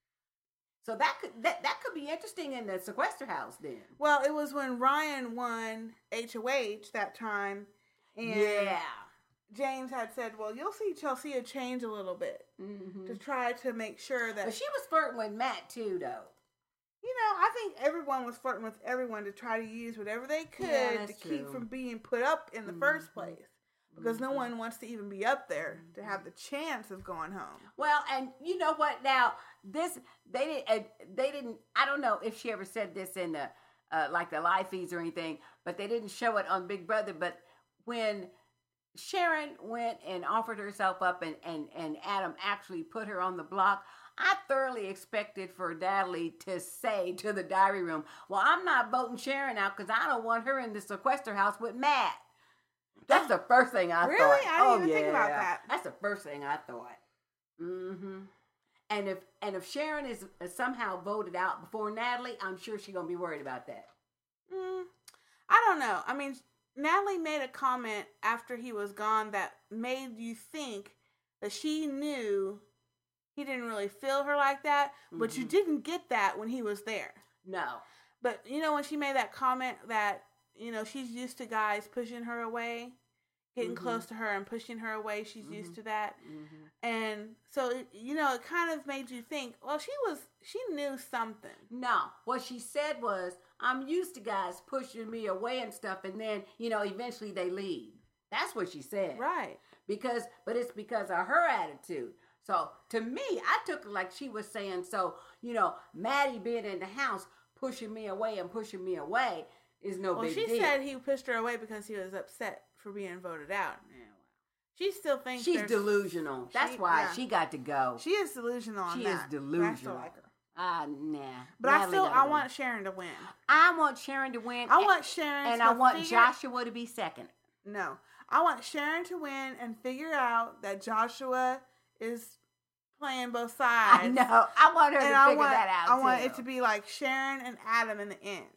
Speaker 1: So that could that, that could be interesting in the sequester house then.
Speaker 2: Well, it was when Ryan won H O H that time. And
Speaker 1: yeah.
Speaker 2: James had said, well, you'll see Chelsea change a little bit
Speaker 1: Mm-hmm.
Speaker 2: to try to make sure that...
Speaker 1: But she was flirting with Matt too, though.
Speaker 2: You know, I think everyone was flirting with everyone to try to use whatever they could
Speaker 1: Yeah,
Speaker 2: to
Speaker 1: that's
Speaker 2: keep
Speaker 1: true.
Speaker 2: from being put up in the
Speaker 1: Mm-hmm.
Speaker 2: first place. Because no
Speaker 1: Mhm.
Speaker 2: one wants to even be up there to have the chance of going home.
Speaker 1: Well, and you know what? Now this they didn't. Uh, they didn't. I don't know if she ever said this in the uh, like the live feeds or anything, but they didn't show it on Big Brother. But when Sharon went and offered herself up, and and and Adam actually put her on the block, I thoroughly expected for Natalie to say to the diary room, "Well, I'm not voting Sharon out because I don't want her in the sequester house with Matt." That's the first thing I
Speaker 2: Really?
Speaker 1: thought.
Speaker 2: I didn't
Speaker 1: oh,
Speaker 2: even
Speaker 1: yeah.
Speaker 2: think about that.
Speaker 1: That's the first thing I thought. Mm-hmm. And if and if Sharon is somehow voted out before Natalie, I'm sure she's gonna be worried about that.
Speaker 2: Mm, I don't know. I mean, Natalie made a comment after he was gone that made you think that she knew he didn't really feel her like that, but
Speaker 1: Mm-hmm.
Speaker 2: you didn't get that when he was there.
Speaker 1: No.
Speaker 2: But, you know, when she made that comment that, you know, she's used to guys pushing her away, getting
Speaker 1: Mhm.
Speaker 2: close to her and pushing her away, she's
Speaker 1: Mhm.
Speaker 2: used to that.
Speaker 1: Mm-hmm.
Speaker 2: And so, it, you know, it kind of made you think, well, she was, she knew something.
Speaker 1: No. What she said was, I'm used to guys pushing me away and stuff, and then, you know, eventually they leave. That's what she said.
Speaker 2: Right.
Speaker 1: Because, but it's because of her attitude. So to me, I took it like she was saying, so, you know, Maddie being in the house, pushing me away and pushing me away is no
Speaker 2: Well,
Speaker 1: big
Speaker 2: she
Speaker 1: deal.
Speaker 2: said he pushed her away because he was upset for being voted out.
Speaker 1: Yeah, well.
Speaker 2: She still thinks
Speaker 1: She's
Speaker 2: there's-
Speaker 1: delusional. That's
Speaker 2: She-
Speaker 1: why
Speaker 2: yeah.
Speaker 1: she got to go.
Speaker 2: She is delusional on
Speaker 1: She
Speaker 2: that.
Speaker 1: is
Speaker 2: But I still
Speaker 1: delusional.
Speaker 2: like her.
Speaker 1: Ah, nah.
Speaker 2: But I
Speaker 1: Natalie
Speaker 2: still,
Speaker 1: gotta
Speaker 2: I
Speaker 1: go.
Speaker 2: want Sharon to win.
Speaker 1: I want Sharon to win.
Speaker 2: I
Speaker 1: and-
Speaker 2: want Sharon
Speaker 1: and
Speaker 2: to
Speaker 1: I want
Speaker 2: figure,
Speaker 1: Joshua to be second.
Speaker 2: No. I want Sharon to win and figure out that Joshua is playing both sides.
Speaker 1: I know. I want her
Speaker 2: And
Speaker 1: to
Speaker 2: I
Speaker 1: figure
Speaker 2: want,
Speaker 1: that out.
Speaker 2: I want
Speaker 1: too.
Speaker 2: it to be like Sharon and Adam in the end.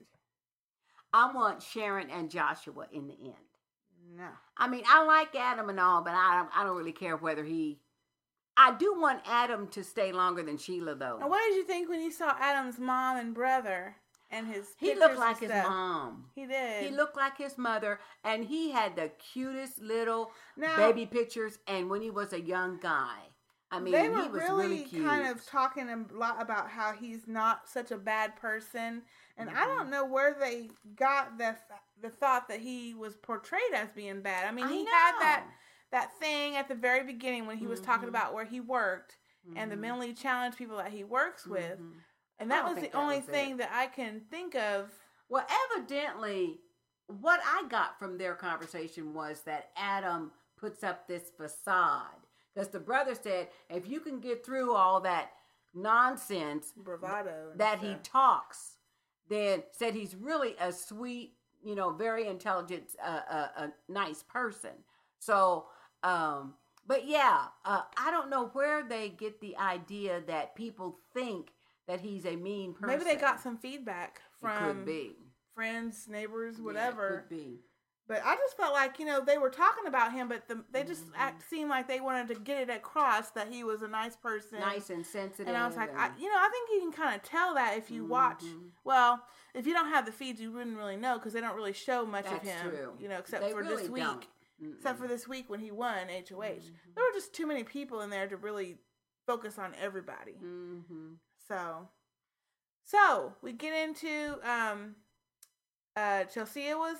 Speaker 1: I want Sharon and Joshua in the end.
Speaker 2: No.
Speaker 1: I mean, I like Adam and all, but I I don't really care whether he. I do want Adam to stay longer than Sheila, though.
Speaker 2: Now, what did you think when you saw Adam's mom and brother and his
Speaker 1: He
Speaker 2: pictures
Speaker 1: looked
Speaker 2: and
Speaker 1: like his
Speaker 2: stuff?
Speaker 1: mom.
Speaker 2: He did.
Speaker 1: He looked like his mother, and he had the cutest little
Speaker 2: Now-
Speaker 1: baby pictures. And when he was a young guy, I mean,
Speaker 2: they were
Speaker 1: he was
Speaker 2: really,
Speaker 1: really, cute.
Speaker 2: kind of talking a lot about how he's not such a bad person, and I
Speaker 1: Mhm.
Speaker 2: don't know where they got the the thought that he was portrayed as being bad. I mean,
Speaker 1: I
Speaker 2: he
Speaker 1: know.
Speaker 2: had that that thing at the very beginning when he was talking
Speaker 1: Mhm.
Speaker 2: about where he worked and the
Speaker 1: Mhm.
Speaker 2: mentally challenged people that he works with,
Speaker 1: Mhm.
Speaker 2: and
Speaker 1: I
Speaker 2: that
Speaker 1: don't
Speaker 2: was the
Speaker 1: think that
Speaker 2: only
Speaker 1: was it.
Speaker 2: thing that I can think of.
Speaker 1: Well, evidently, what I got from their conversation was that Adam puts up this facade. Because the brother said, if you can get through all that nonsense
Speaker 2: Bravado and
Speaker 1: that he
Speaker 2: stuff.
Speaker 1: talks, then said he's really a sweet, you know, very intelligent, uh, uh, uh, nice person. So, um, but yeah, uh, I don't know where they get the idea that people think that he's a mean person.
Speaker 2: Maybe they got some feedback
Speaker 1: It
Speaker 2: from
Speaker 1: could be.
Speaker 2: friends, neighbors,
Speaker 1: Yeah,
Speaker 2: whatever.
Speaker 1: could be.
Speaker 2: But I just felt like, you know, they were talking about him, but the, they just
Speaker 1: Mhm.
Speaker 2: act, seemed like they wanted to get it across that he was a nice person.
Speaker 1: Nice and sensitive.
Speaker 2: And I was like,
Speaker 1: and-
Speaker 2: I, you know, I think you can kind of tell that if you watch.
Speaker 1: Mhm.
Speaker 2: Well, if you don't have the feeds, you wouldn't really know because they don't really show much of
Speaker 1: That's
Speaker 2: him.
Speaker 1: true.
Speaker 2: You know, except
Speaker 1: They
Speaker 2: for
Speaker 1: really
Speaker 2: this week.
Speaker 1: don't. Mm-mm.
Speaker 2: Except for this week when he won H O H.
Speaker 1: Mhm.
Speaker 2: There were just too many people in there to really focus on everybody.
Speaker 1: Mhm.
Speaker 2: So, so we get into um, uh, Chelsea was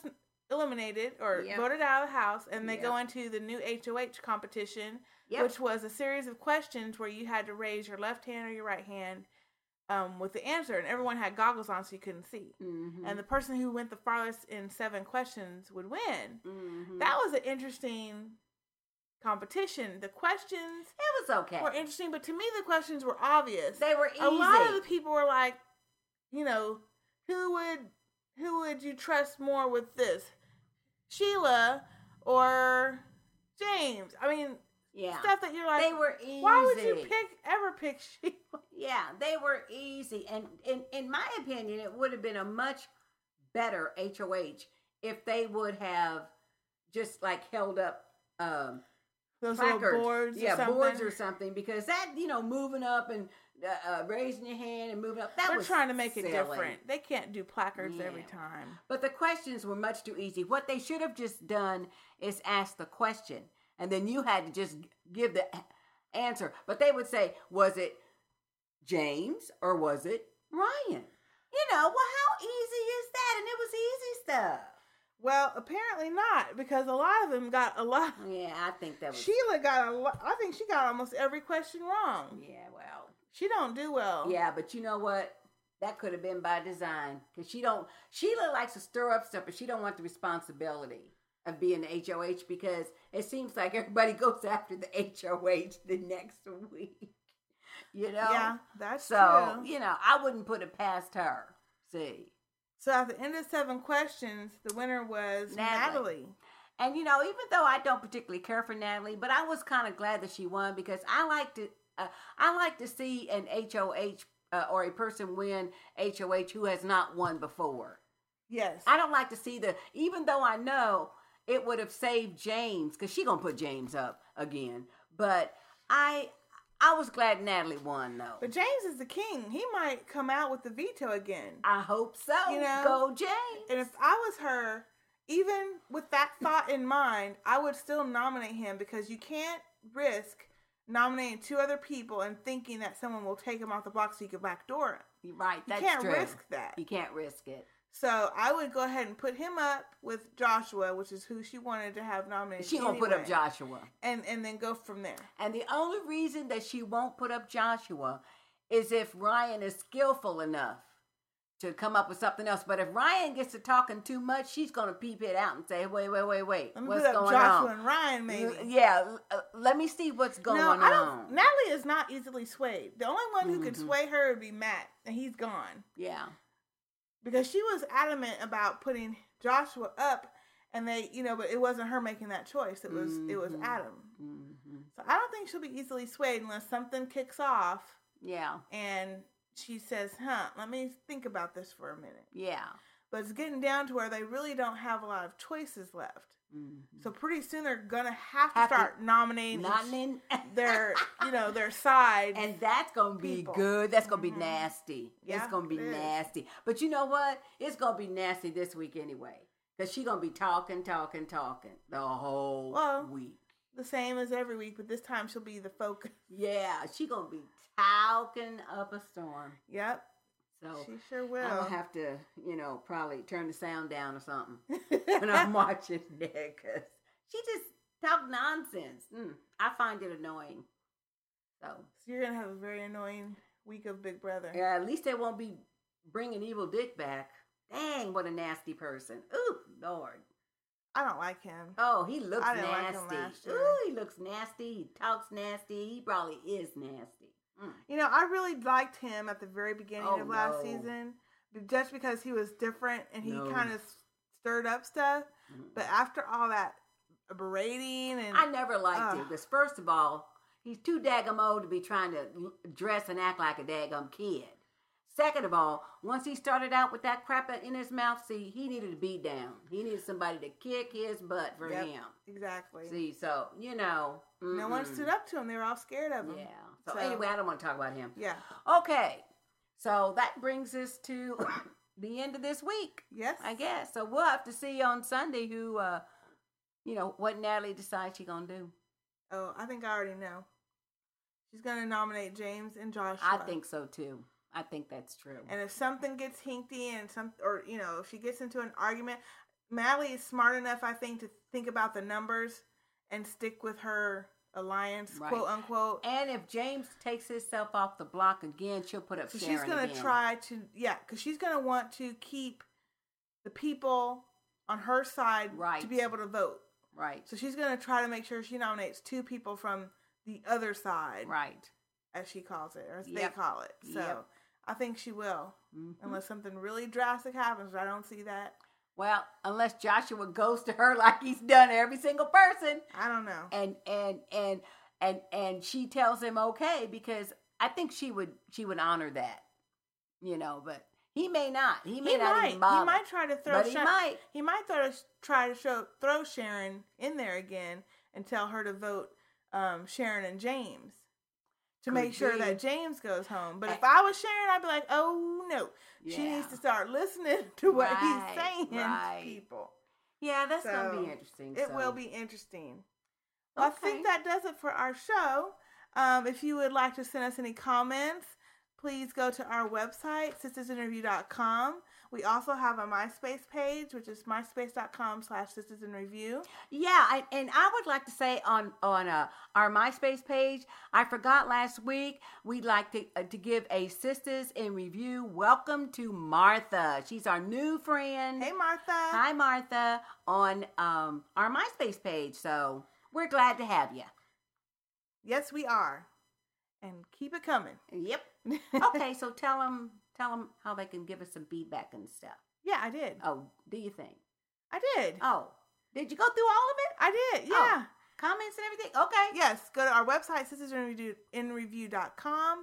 Speaker 2: eliminated or
Speaker 1: Yep.
Speaker 2: voted out of the house, and they
Speaker 1: Yep.
Speaker 2: go into the new H O H competition,
Speaker 1: Yep.
Speaker 2: which was a series of questions where you had to raise your left hand or your right hand um, with the answer, and everyone had goggles on so you couldn't see.
Speaker 1: Mm-hmm.
Speaker 2: And the person who went the farthest in seven questions would win.
Speaker 1: Mm-hmm.
Speaker 2: That was an interesting competition. The questions
Speaker 1: It was okay.
Speaker 2: were interesting, but to me, the questions were obvious.
Speaker 1: They were easy.
Speaker 2: A lot of the people were like, you know, who would who would you trust more with this, Sheila or James? I mean,
Speaker 1: yeah.
Speaker 2: stuff that you're like,
Speaker 1: They were easy.
Speaker 2: why would you pick ever pick Sheila?
Speaker 1: Yeah, they were easy. And in, in my opinion, it would have been a much better H O H if they would have just like held up um,
Speaker 2: Those
Speaker 1: placards.
Speaker 2: little boards,
Speaker 1: yeah,
Speaker 2: or something.
Speaker 1: boards or something, because that, you know, moving up and uh, uh, raising your hand and moving up, that
Speaker 2: They're
Speaker 1: was
Speaker 2: trying to make it
Speaker 1: silly.
Speaker 2: different. They can't do placards
Speaker 1: Yeah.
Speaker 2: every time.
Speaker 1: But the questions were much too easy. What they should have just done is ask the question, and then you had to just give the answer. But they would say, was it James or was it Ryan? You know, well, how easy is that? And it was easy stuff.
Speaker 2: Well, apparently not, because a lot of them got a lot.
Speaker 1: Yeah, I think that was.
Speaker 2: Sheila got a lot. I think she got almost every question wrong.
Speaker 1: Yeah, well.
Speaker 2: She don't do well.
Speaker 1: Yeah, but you know what? That could have been by design, because she don't. Sheila likes to stir up stuff, but she don't want the responsibility of being the H O H, because it seems like everybody goes after the H O H the next week. You know?
Speaker 2: Yeah, that's
Speaker 1: so,
Speaker 2: true.
Speaker 1: you know, I wouldn't put it past her. See?
Speaker 2: So at the end of seven questions, the winner was
Speaker 1: Natalie.
Speaker 2: Natalie.
Speaker 1: And, you know, even though I don't particularly care for Natalie, but I was kind of glad that she won, because I like to, uh, I like to see an H O H uh, or a person win H O H who has not won before.
Speaker 2: Yes.
Speaker 1: I don't like to see the, even though I know it would have saved James, because she going to put James up again. But I, I was glad Natalie won, though.
Speaker 2: But James is the king. He might come out with the veto again.
Speaker 1: I hope so.
Speaker 2: You know?
Speaker 1: Go James.
Speaker 2: And if I was her, even with that thought in mind, I would still nominate him, because you can't risk nominating two other people and thinking that someone will take him off the block so you can backdoor him.
Speaker 1: You're right, that's
Speaker 2: You can't
Speaker 1: true.
Speaker 2: risk that.
Speaker 1: You can't risk it.
Speaker 2: So I would go ahead and put him up with Joshua, which is who she wanted to have nominated.
Speaker 1: She gonna put up
Speaker 2: anyway.
Speaker 1: Joshua.
Speaker 2: And and then go from there.
Speaker 1: And the only reason that she won't put up Joshua is if Ryan is skillful enough to come up with something else. But if Ryan gets to talking too much, she's gonna peep it out and say, "Wait, wait, wait, wait,
Speaker 2: Let me
Speaker 1: what's
Speaker 2: put up
Speaker 1: going
Speaker 2: Joshua
Speaker 1: on?"
Speaker 2: and Ryan, maybe.
Speaker 1: Yeah, uh, let me see what's going
Speaker 2: no,
Speaker 1: on.
Speaker 2: I don't. Natalie is not easily swayed. The only one who
Speaker 1: Mm-hmm.
Speaker 2: could sway her would be Matt, and he's gone.
Speaker 1: Yeah.
Speaker 2: Because she was adamant about putting Joshua up, and they, you know, but it wasn't her making that choice. It was,
Speaker 1: mm-hmm.
Speaker 2: it was Adam.
Speaker 1: Mm-hmm.
Speaker 2: So I don't think she'll be easily swayed unless something kicks off,
Speaker 1: Yeah.
Speaker 2: and she says, "Huh, let me think about this for a minute."
Speaker 1: Yeah.
Speaker 2: But it's getting down to where they really don't have a lot of choices left.
Speaker 1: Mm-hmm.
Speaker 2: So pretty soon they're gonna have to
Speaker 1: Have to-
Speaker 2: start nominating
Speaker 1: Not
Speaker 2: each-
Speaker 1: in.
Speaker 2: their, you know, their side.
Speaker 1: And that's gonna be
Speaker 2: people.
Speaker 1: good. That's gonna be
Speaker 2: Mhm.
Speaker 1: nasty.
Speaker 2: Yeah,
Speaker 1: it's gonna be
Speaker 2: it is.
Speaker 1: nasty. But you know what? It's gonna be nasty this week anyway. Because she's gonna be talking, talking, talking the whole
Speaker 2: Well,
Speaker 1: week.
Speaker 2: the same as every week, but this time she'll be the focus.
Speaker 1: Yeah, she gonna be talking up a storm.
Speaker 2: Yep,
Speaker 1: So
Speaker 2: she sure will.
Speaker 1: I'm gonna have to, you know, probably turn the sound down or something when I'm watching it, because she just talk nonsense. Mm, I find it annoying. So
Speaker 2: So you're gonna have a very annoying week of Big Brother.
Speaker 1: yeah, at least they won't be bringing Evil Dick back. Dang, what a nasty person. Ooh, Lord.
Speaker 2: I don't like him.
Speaker 1: Oh, he looks
Speaker 2: I didn't like him
Speaker 1: nasty.
Speaker 2: last year.
Speaker 1: Ooh, he looks nasty. He talks nasty. He probably is nasty. Mm.
Speaker 2: You know, I really liked him at the very beginning
Speaker 1: Oh,
Speaker 2: of last
Speaker 1: no.
Speaker 2: season, but just because he was different and he
Speaker 1: No.
Speaker 2: kind of stirred up stuff.
Speaker 1: Mm.
Speaker 2: But after all that berating and
Speaker 1: I never liked
Speaker 2: Ugh.
Speaker 1: him because, first of all, he's too daggum old to be trying to l- dress and act like a daggum kid. Second of all, once he started out with that crap in his mouth, see, he needed to be down. He needed somebody to kick his butt for
Speaker 2: Yep,
Speaker 1: him.
Speaker 2: exactly.
Speaker 1: See, so, you know.
Speaker 2: No one
Speaker 1: mm-mm.
Speaker 2: stood up to him. They were all scared of him.
Speaker 1: Yeah. So,
Speaker 2: So-
Speaker 1: anyway, I don't want to talk about him.
Speaker 2: Yeah.
Speaker 1: Okay. So that brings us to the end of this week,
Speaker 2: Yes.
Speaker 1: I guess. So we'll have to see on Sunday who, uh, you know, what Natalie decides she's going to do.
Speaker 2: Oh, I think I already know. She's going to nominate James and Joshua.
Speaker 1: I think so, too. I think that's true.
Speaker 2: And if something gets hinky and some, or you know, if she gets into an argument, Madly is smart enough, I think, to think about the numbers and stick with her alliance,
Speaker 1: Right.
Speaker 2: quote unquote.
Speaker 1: And if James takes himself off the block again, she'll put up
Speaker 2: So
Speaker 1: Sharon
Speaker 2: she's going
Speaker 1: again.
Speaker 2: to try to, yeah, because she's going to want to keep the people on her side
Speaker 1: Right.
Speaker 2: to be able to vote.
Speaker 1: Right.
Speaker 2: So she's going to try to make sure she nominates two people from the other side,
Speaker 1: Right.
Speaker 2: as she calls it, or as
Speaker 1: Yep.
Speaker 2: they call it. So
Speaker 1: Yep.
Speaker 2: I think she will,
Speaker 1: Mm-hmm.
Speaker 2: unless something really drastic happens. But I don't see that.
Speaker 1: Well, unless Joshua goes to her like he's done every single person,
Speaker 2: I don't know.
Speaker 1: and and and and and she tells him okay, because I think she would she would honor that, you know. But he may not. He may
Speaker 2: He
Speaker 1: not
Speaker 2: might.
Speaker 1: even bother.
Speaker 2: He might try to throw.
Speaker 1: But he
Speaker 2: Sha-
Speaker 1: might.
Speaker 2: He might throw, try to show, throw Sharon in there again and tell her to vote um, Sharon and James to
Speaker 1: Could
Speaker 2: make sure
Speaker 1: be.
Speaker 2: that James goes home. But
Speaker 1: Eh.
Speaker 2: if I was Sharon, I'd be like, oh no, she
Speaker 1: Yeah.
Speaker 2: needs to start listening to what
Speaker 1: Right,
Speaker 2: he's saying
Speaker 1: right.
Speaker 2: to people.
Speaker 1: Yeah, that's
Speaker 2: So,
Speaker 1: gonna be interesting.
Speaker 2: It
Speaker 1: so.
Speaker 2: will be interesting. Well, I
Speaker 1: Okay.
Speaker 2: think that does it for our show. Um, if you would like to send us any comments, please go to our website, sisters interview dot com. We also have a MySpace page, which is myspace.com slash sisters in review.
Speaker 1: Yeah, I, and I would like to say on on uh, our MySpace page, I forgot last week, we'd like to uh, to give a Sisters in Review welcome to Martha. She's our new friend.
Speaker 2: Hey, Martha.
Speaker 1: Hi, Martha, on um, our MySpace page. So we're glad to have you.
Speaker 2: Yes, we are. And keep it coming.
Speaker 1: Yep. Okay, so tell them tell them how they can give us some feedback and stuff.
Speaker 2: Yeah, I did.
Speaker 1: Oh, do you think?
Speaker 2: I did.
Speaker 1: Oh, did you go through all of it?
Speaker 2: I did,
Speaker 1: Oh.
Speaker 2: yeah.
Speaker 1: Comments and everything? Okay.
Speaker 2: Yes, go to our website, sisters in review dot com,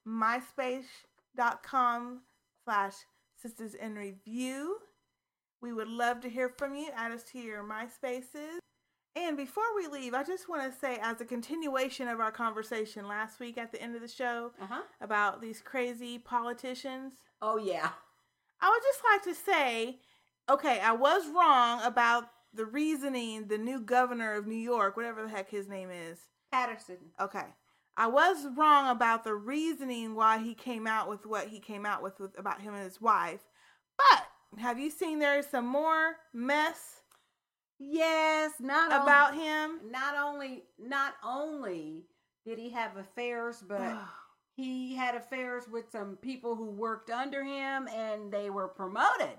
Speaker 2: myspace.com slash sisters in review. We would love to hear from you. Add us to your MySpaces. And before we leave, I just want to say, as a continuation of our conversation last week at the end of the show
Speaker 1: Uh-huh.
Speaker 2: about these crazy politicians,
Speaker 1: Oh, yeah.
Speaker 2: I would just like to say, okay, I was wrong about the reasoning, the new governor of New York, whatever the heck his name is.
Speaker 1: Patterson.
Speaker 2: Okay. I was wrong about the reasoning why he came out with what he came out with, with about him and his wife. But have you seen there's some more mess
Speaker 1: Yes, not
Speaker 2: about
Speaker 1: only,
Speaker 2: him?
Speaker 1: Not only, not only did he have affairs, but he had affairs with some people who worked under him, and they were promoted.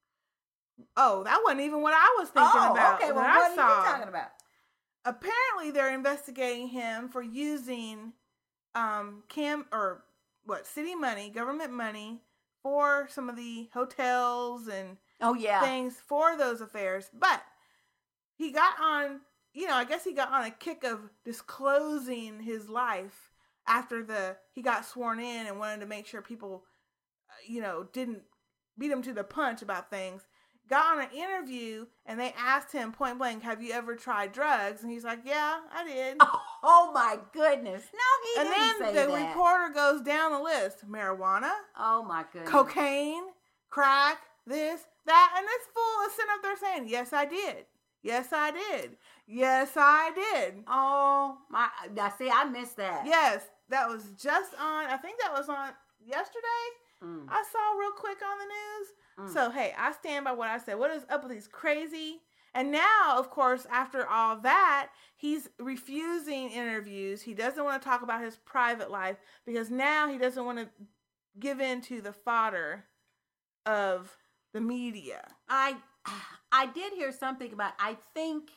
Speaker 2: Oh, that wasn't even what I was thinking
Speaker 1: oh,
Speaker 2: about.
Speaker 1: okay. Well,
Speaker 2: that
Speaker 1: what
Speaker 2: I
Speaker 1: are
Speaker 2: saw.
Speaker 1: you talking about?
Speaker 2: Apparently, they're investigating him for using um cam or what city money, government money for some of the hotels and
Speaker 1: Oh, yeah.
Speaker 2: things for those affairs. But he got on, you know, I guess he got on a kick of disclosing his life after the he got sworn in and wanted to make sure people, uh, you know, didn't beat him to the punch about things. Got on an interview and they asked him point blank, "Have you ever tried drugs?" And he's like, "Yeah, I did."
Speaker 1: Oh, oh my goodness. No, he
Speaker 2: and
Speaker 1: didn't
Speaker 2: then
Speaker 1: say
Speaker 2: the
Speaker 1: that.
Speaker 2: reporter goes down the list: marijuana,
Speaker 1: Oh my goodness.
Speaker 2: cocaine, crack, this, that, and this fool is sitting up there saying, "Yes, I did. Yes, I did. Yes, I did."
Speaker 1: Oh my. Now, see, I missed that.
Speaker 2: Yes, that was just on. I think that was on yesterday.
Speaker 1: Mm.
Speaker 2: I saw real quick on the news.
Speaker 1: Mm.
Speaker 2: So, hey, I stand by what I said. What is up with these crazy? And now, of course, after all that, he's refusing interviews. He doesn't want to talk about his private life because now he doesn't want to give in to the fodder of the media.
Speaker 1: I I did hear something about I think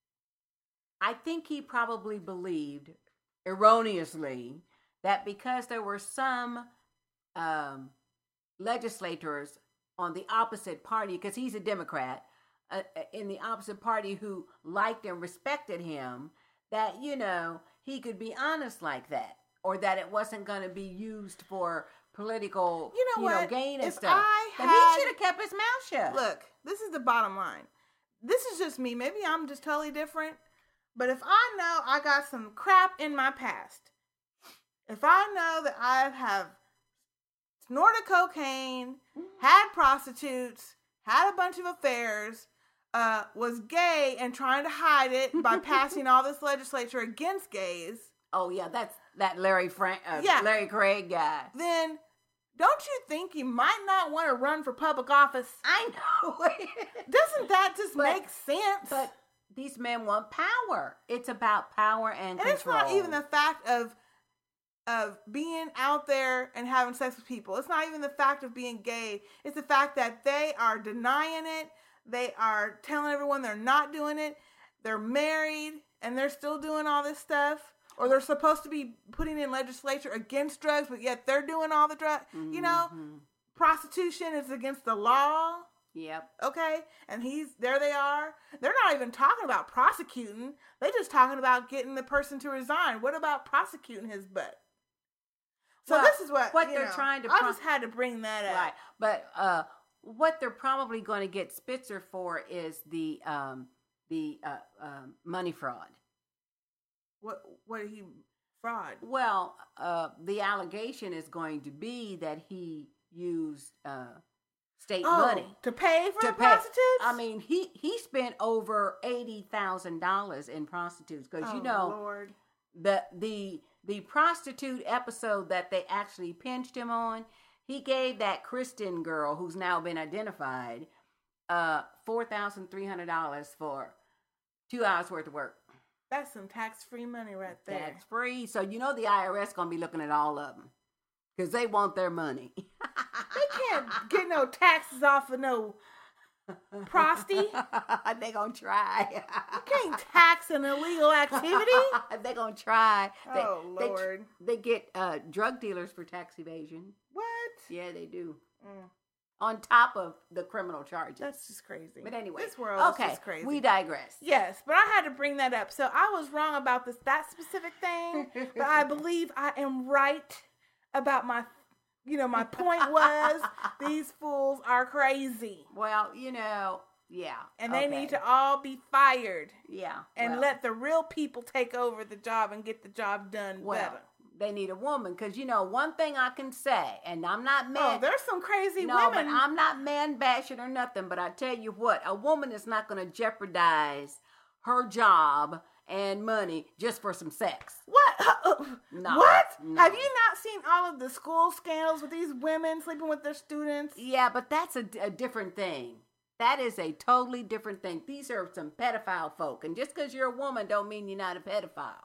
Speaker 1: I think he probably believed erroneously that because there were some um, legislators on the opposite party, because he's a Democrat, uh, in the opposite party who liked and respected him, that, you know, he could be honest like that, or that it wasn't going to be used for political,
Speaker 2: You know what?
Speaker 1: gain and
Speaker 2: If
Speaker 1: stuff.
Speaker 2: I
Speaker 1: That
Speaker 2: had-
Speaker 1: he should have kept his mouth shut.
Speaker 2: Look, this is the bottom line. This is just me. Maybe I'm just totally different. But if I know I got some crap in my past, if I know that I have snorted cocaine, had prostitutes, had a bunch of affairs, uh, was gay and trying to hide it by passing all this legislature against gays,
Speaker 1: Oh yeah, that's that Larry Frank, uh,
Speaker 2: Yeah.
Speaker 1: Larry Craig guy.
Speaker 2: then don't you think you might not want to run for public office?
Speaker 1: I know.
Speaker 2: Doesn't that just
Speaker 1: But-
Speaker 2: make sense?
Speaker 1: But these men want power. It's about power and,
Speaker 2: and
Speaker 1: control.
Speaker 2: it's not even the fact of of being out there and having sex with people. It's not even the fact of being gay. It's the fact that they are denying it. They are telling everyone they're not doing it. They're married and they're still doing all this stuff. Or they're supposed to be putting in legislature against drugs, but yet they're doing all the drugs.
Speaker 1: Mm-hmm.
Speaker 2: You know, prostitution is against the law.
Speaker 1: Yep.
Speaker 2: Okay, and he's there. They are. They're not even talking about prosecuting. They're just talking about getting the person to resign. What about prosecuting his butt? So
Speaker 1: Well,
Speaker 2: this is what
Speaker 1: what
Speaker 2: you
Speaker 1: they're
Speaker 2: know,
Speaker 1: trying to
Speaker 2: I
Speaker 1: pro-
Speaker 2: just had to bring that up.
Speaker 1: Right. But uh, what they're probably going to get Spitzer for is the um, the uh, um, money fraud.
Speaker 2: What? What he fraud?
Speaker 1: Well, uh, the allegation is going to be that he used uh, state
Speaker 2: Oh,
Speaker 1: money
Speaker 2: to pay for
Speaker 1: to
Speaker 2: the
Speaker 1: pay.
Speaker 2: prostitutes.
Speaker 1: I mean, he he spent over eighty thousand dollars in prostitutes because
Speaker 2: oh,
Speaker 1: you know
Speaker 2: Lord.
Speaker 1: the the the prostitute episode that they actually pinched him on. He gave that Kristen girl, who's now been identified, uh, four thousand three hundred dollars for two hours worth of work.
Speaker 2: That's some tax-free money right there.
Speaker 1: Tax free. So you know the I R S gonna be looking at all of them because they want their money.
Speaker 2: They can't get no taxes off of no prosty.
Speaker 1: They gonna try.
Speaker 2: You can't tax an illegal activity.
Speaker 1: They gonna try. They,
Speaker 2: Oh,
Speaker 1: they-
Speaker 2: Lord.
Speaker 1: They, get uh, drug dealers for tax evasion.
Speaker 2: What?
Speaker 1: Yeah, they do.
Speaker 2: Mm,
Speaker 1: On top of the criminal charges.
Speaker 2: that's just crazy.
Speaker 1: But anyway,
Speaker 2: this world
Speaker 1: okay,
Speaker 2: is just crazy.
Speaker 1: we digress.
Speaker 2: Yes, but I had to bring that up. So I was wrong about this that specific thing, but I believe I am right about my, you know, my point was these fools are crazy
Speaker 1: Well, you know, yeah,
Speaker 2: and they
Speaker 1: okay.
Speaker 2: need to all be fired
Speaker 1: yeah,
Speaker 2: and
Speaker 1: well,
Speaker 2: let the real people take over the job and get the job done
Speaker 1: well,
Speaker 2: better.
Speaker 1: they need a woman because you know one thing I can say, and I'm not man.
Speaker 2: Oh, there's some crazy
Speaker 1: no,
Speaker 2: women.
Speaker 1: but I'm not man bashing or nothing. But I tell you what, a woman is not going to jeopardize her job and money just for some sex.
Speaker 2: What?
Speaker 1: No,
Speaker 2: what?
Speaker 1: no.
Speaker 2: Have you not seen all of the school scandals with these women sleeping with their students?
Speaker 1: Yeah, but that's a, a different thing. That is a totally different thing. These are some pedophile folk, and just because you're a woman don't mean you're not a pedophile.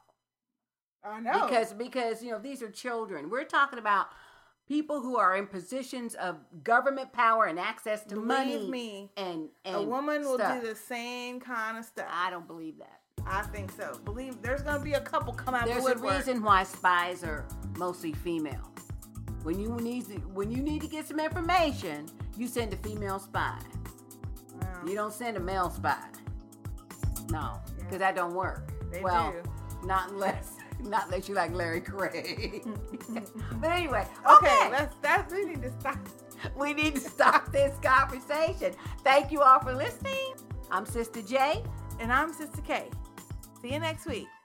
Speaker 2: I know.
Speaker 1: Because because you know these are children. We're talking about people who are in positions of government power and access to
Speaker 2: Believe
Speaker 1: money.
Speaker 2: me,
Speaker 1: and, and
Speaker 2: a woman will
Speaker 1: stuff.
Speaker 2: do the same kind of stuff.
Speaker 1: I don't believe that.
Speaker 2: I think so. Believe there's gonna be a couple come out
Speaker 1: There's
Speaker 2: the
Speaker 1: a
Speaker 2: woodwork.
Speaker 1: reason why spies are mostly female. When you need to, when you need to get some information, you send a female spy.
Speaker 2: Wow.
Speaker 1: You don't send a male spy. No, because
Speaker 2: Yeah.
Speaker 1: that don't work.
Speaker 2: They
Speaker 1: well,
Speaker 2: do.
Speaker 1: not unless not unless you like Larry Craig. But anyway,
Speaker 2: Okay,
Speaker 1: okay.
Speaker 2: let's that we need to stop.
Speaker 1: We need to stop this conversation. Thank you all for listening. I'm Sister J.
Speaker 2: And I'm Sister K. See you next week.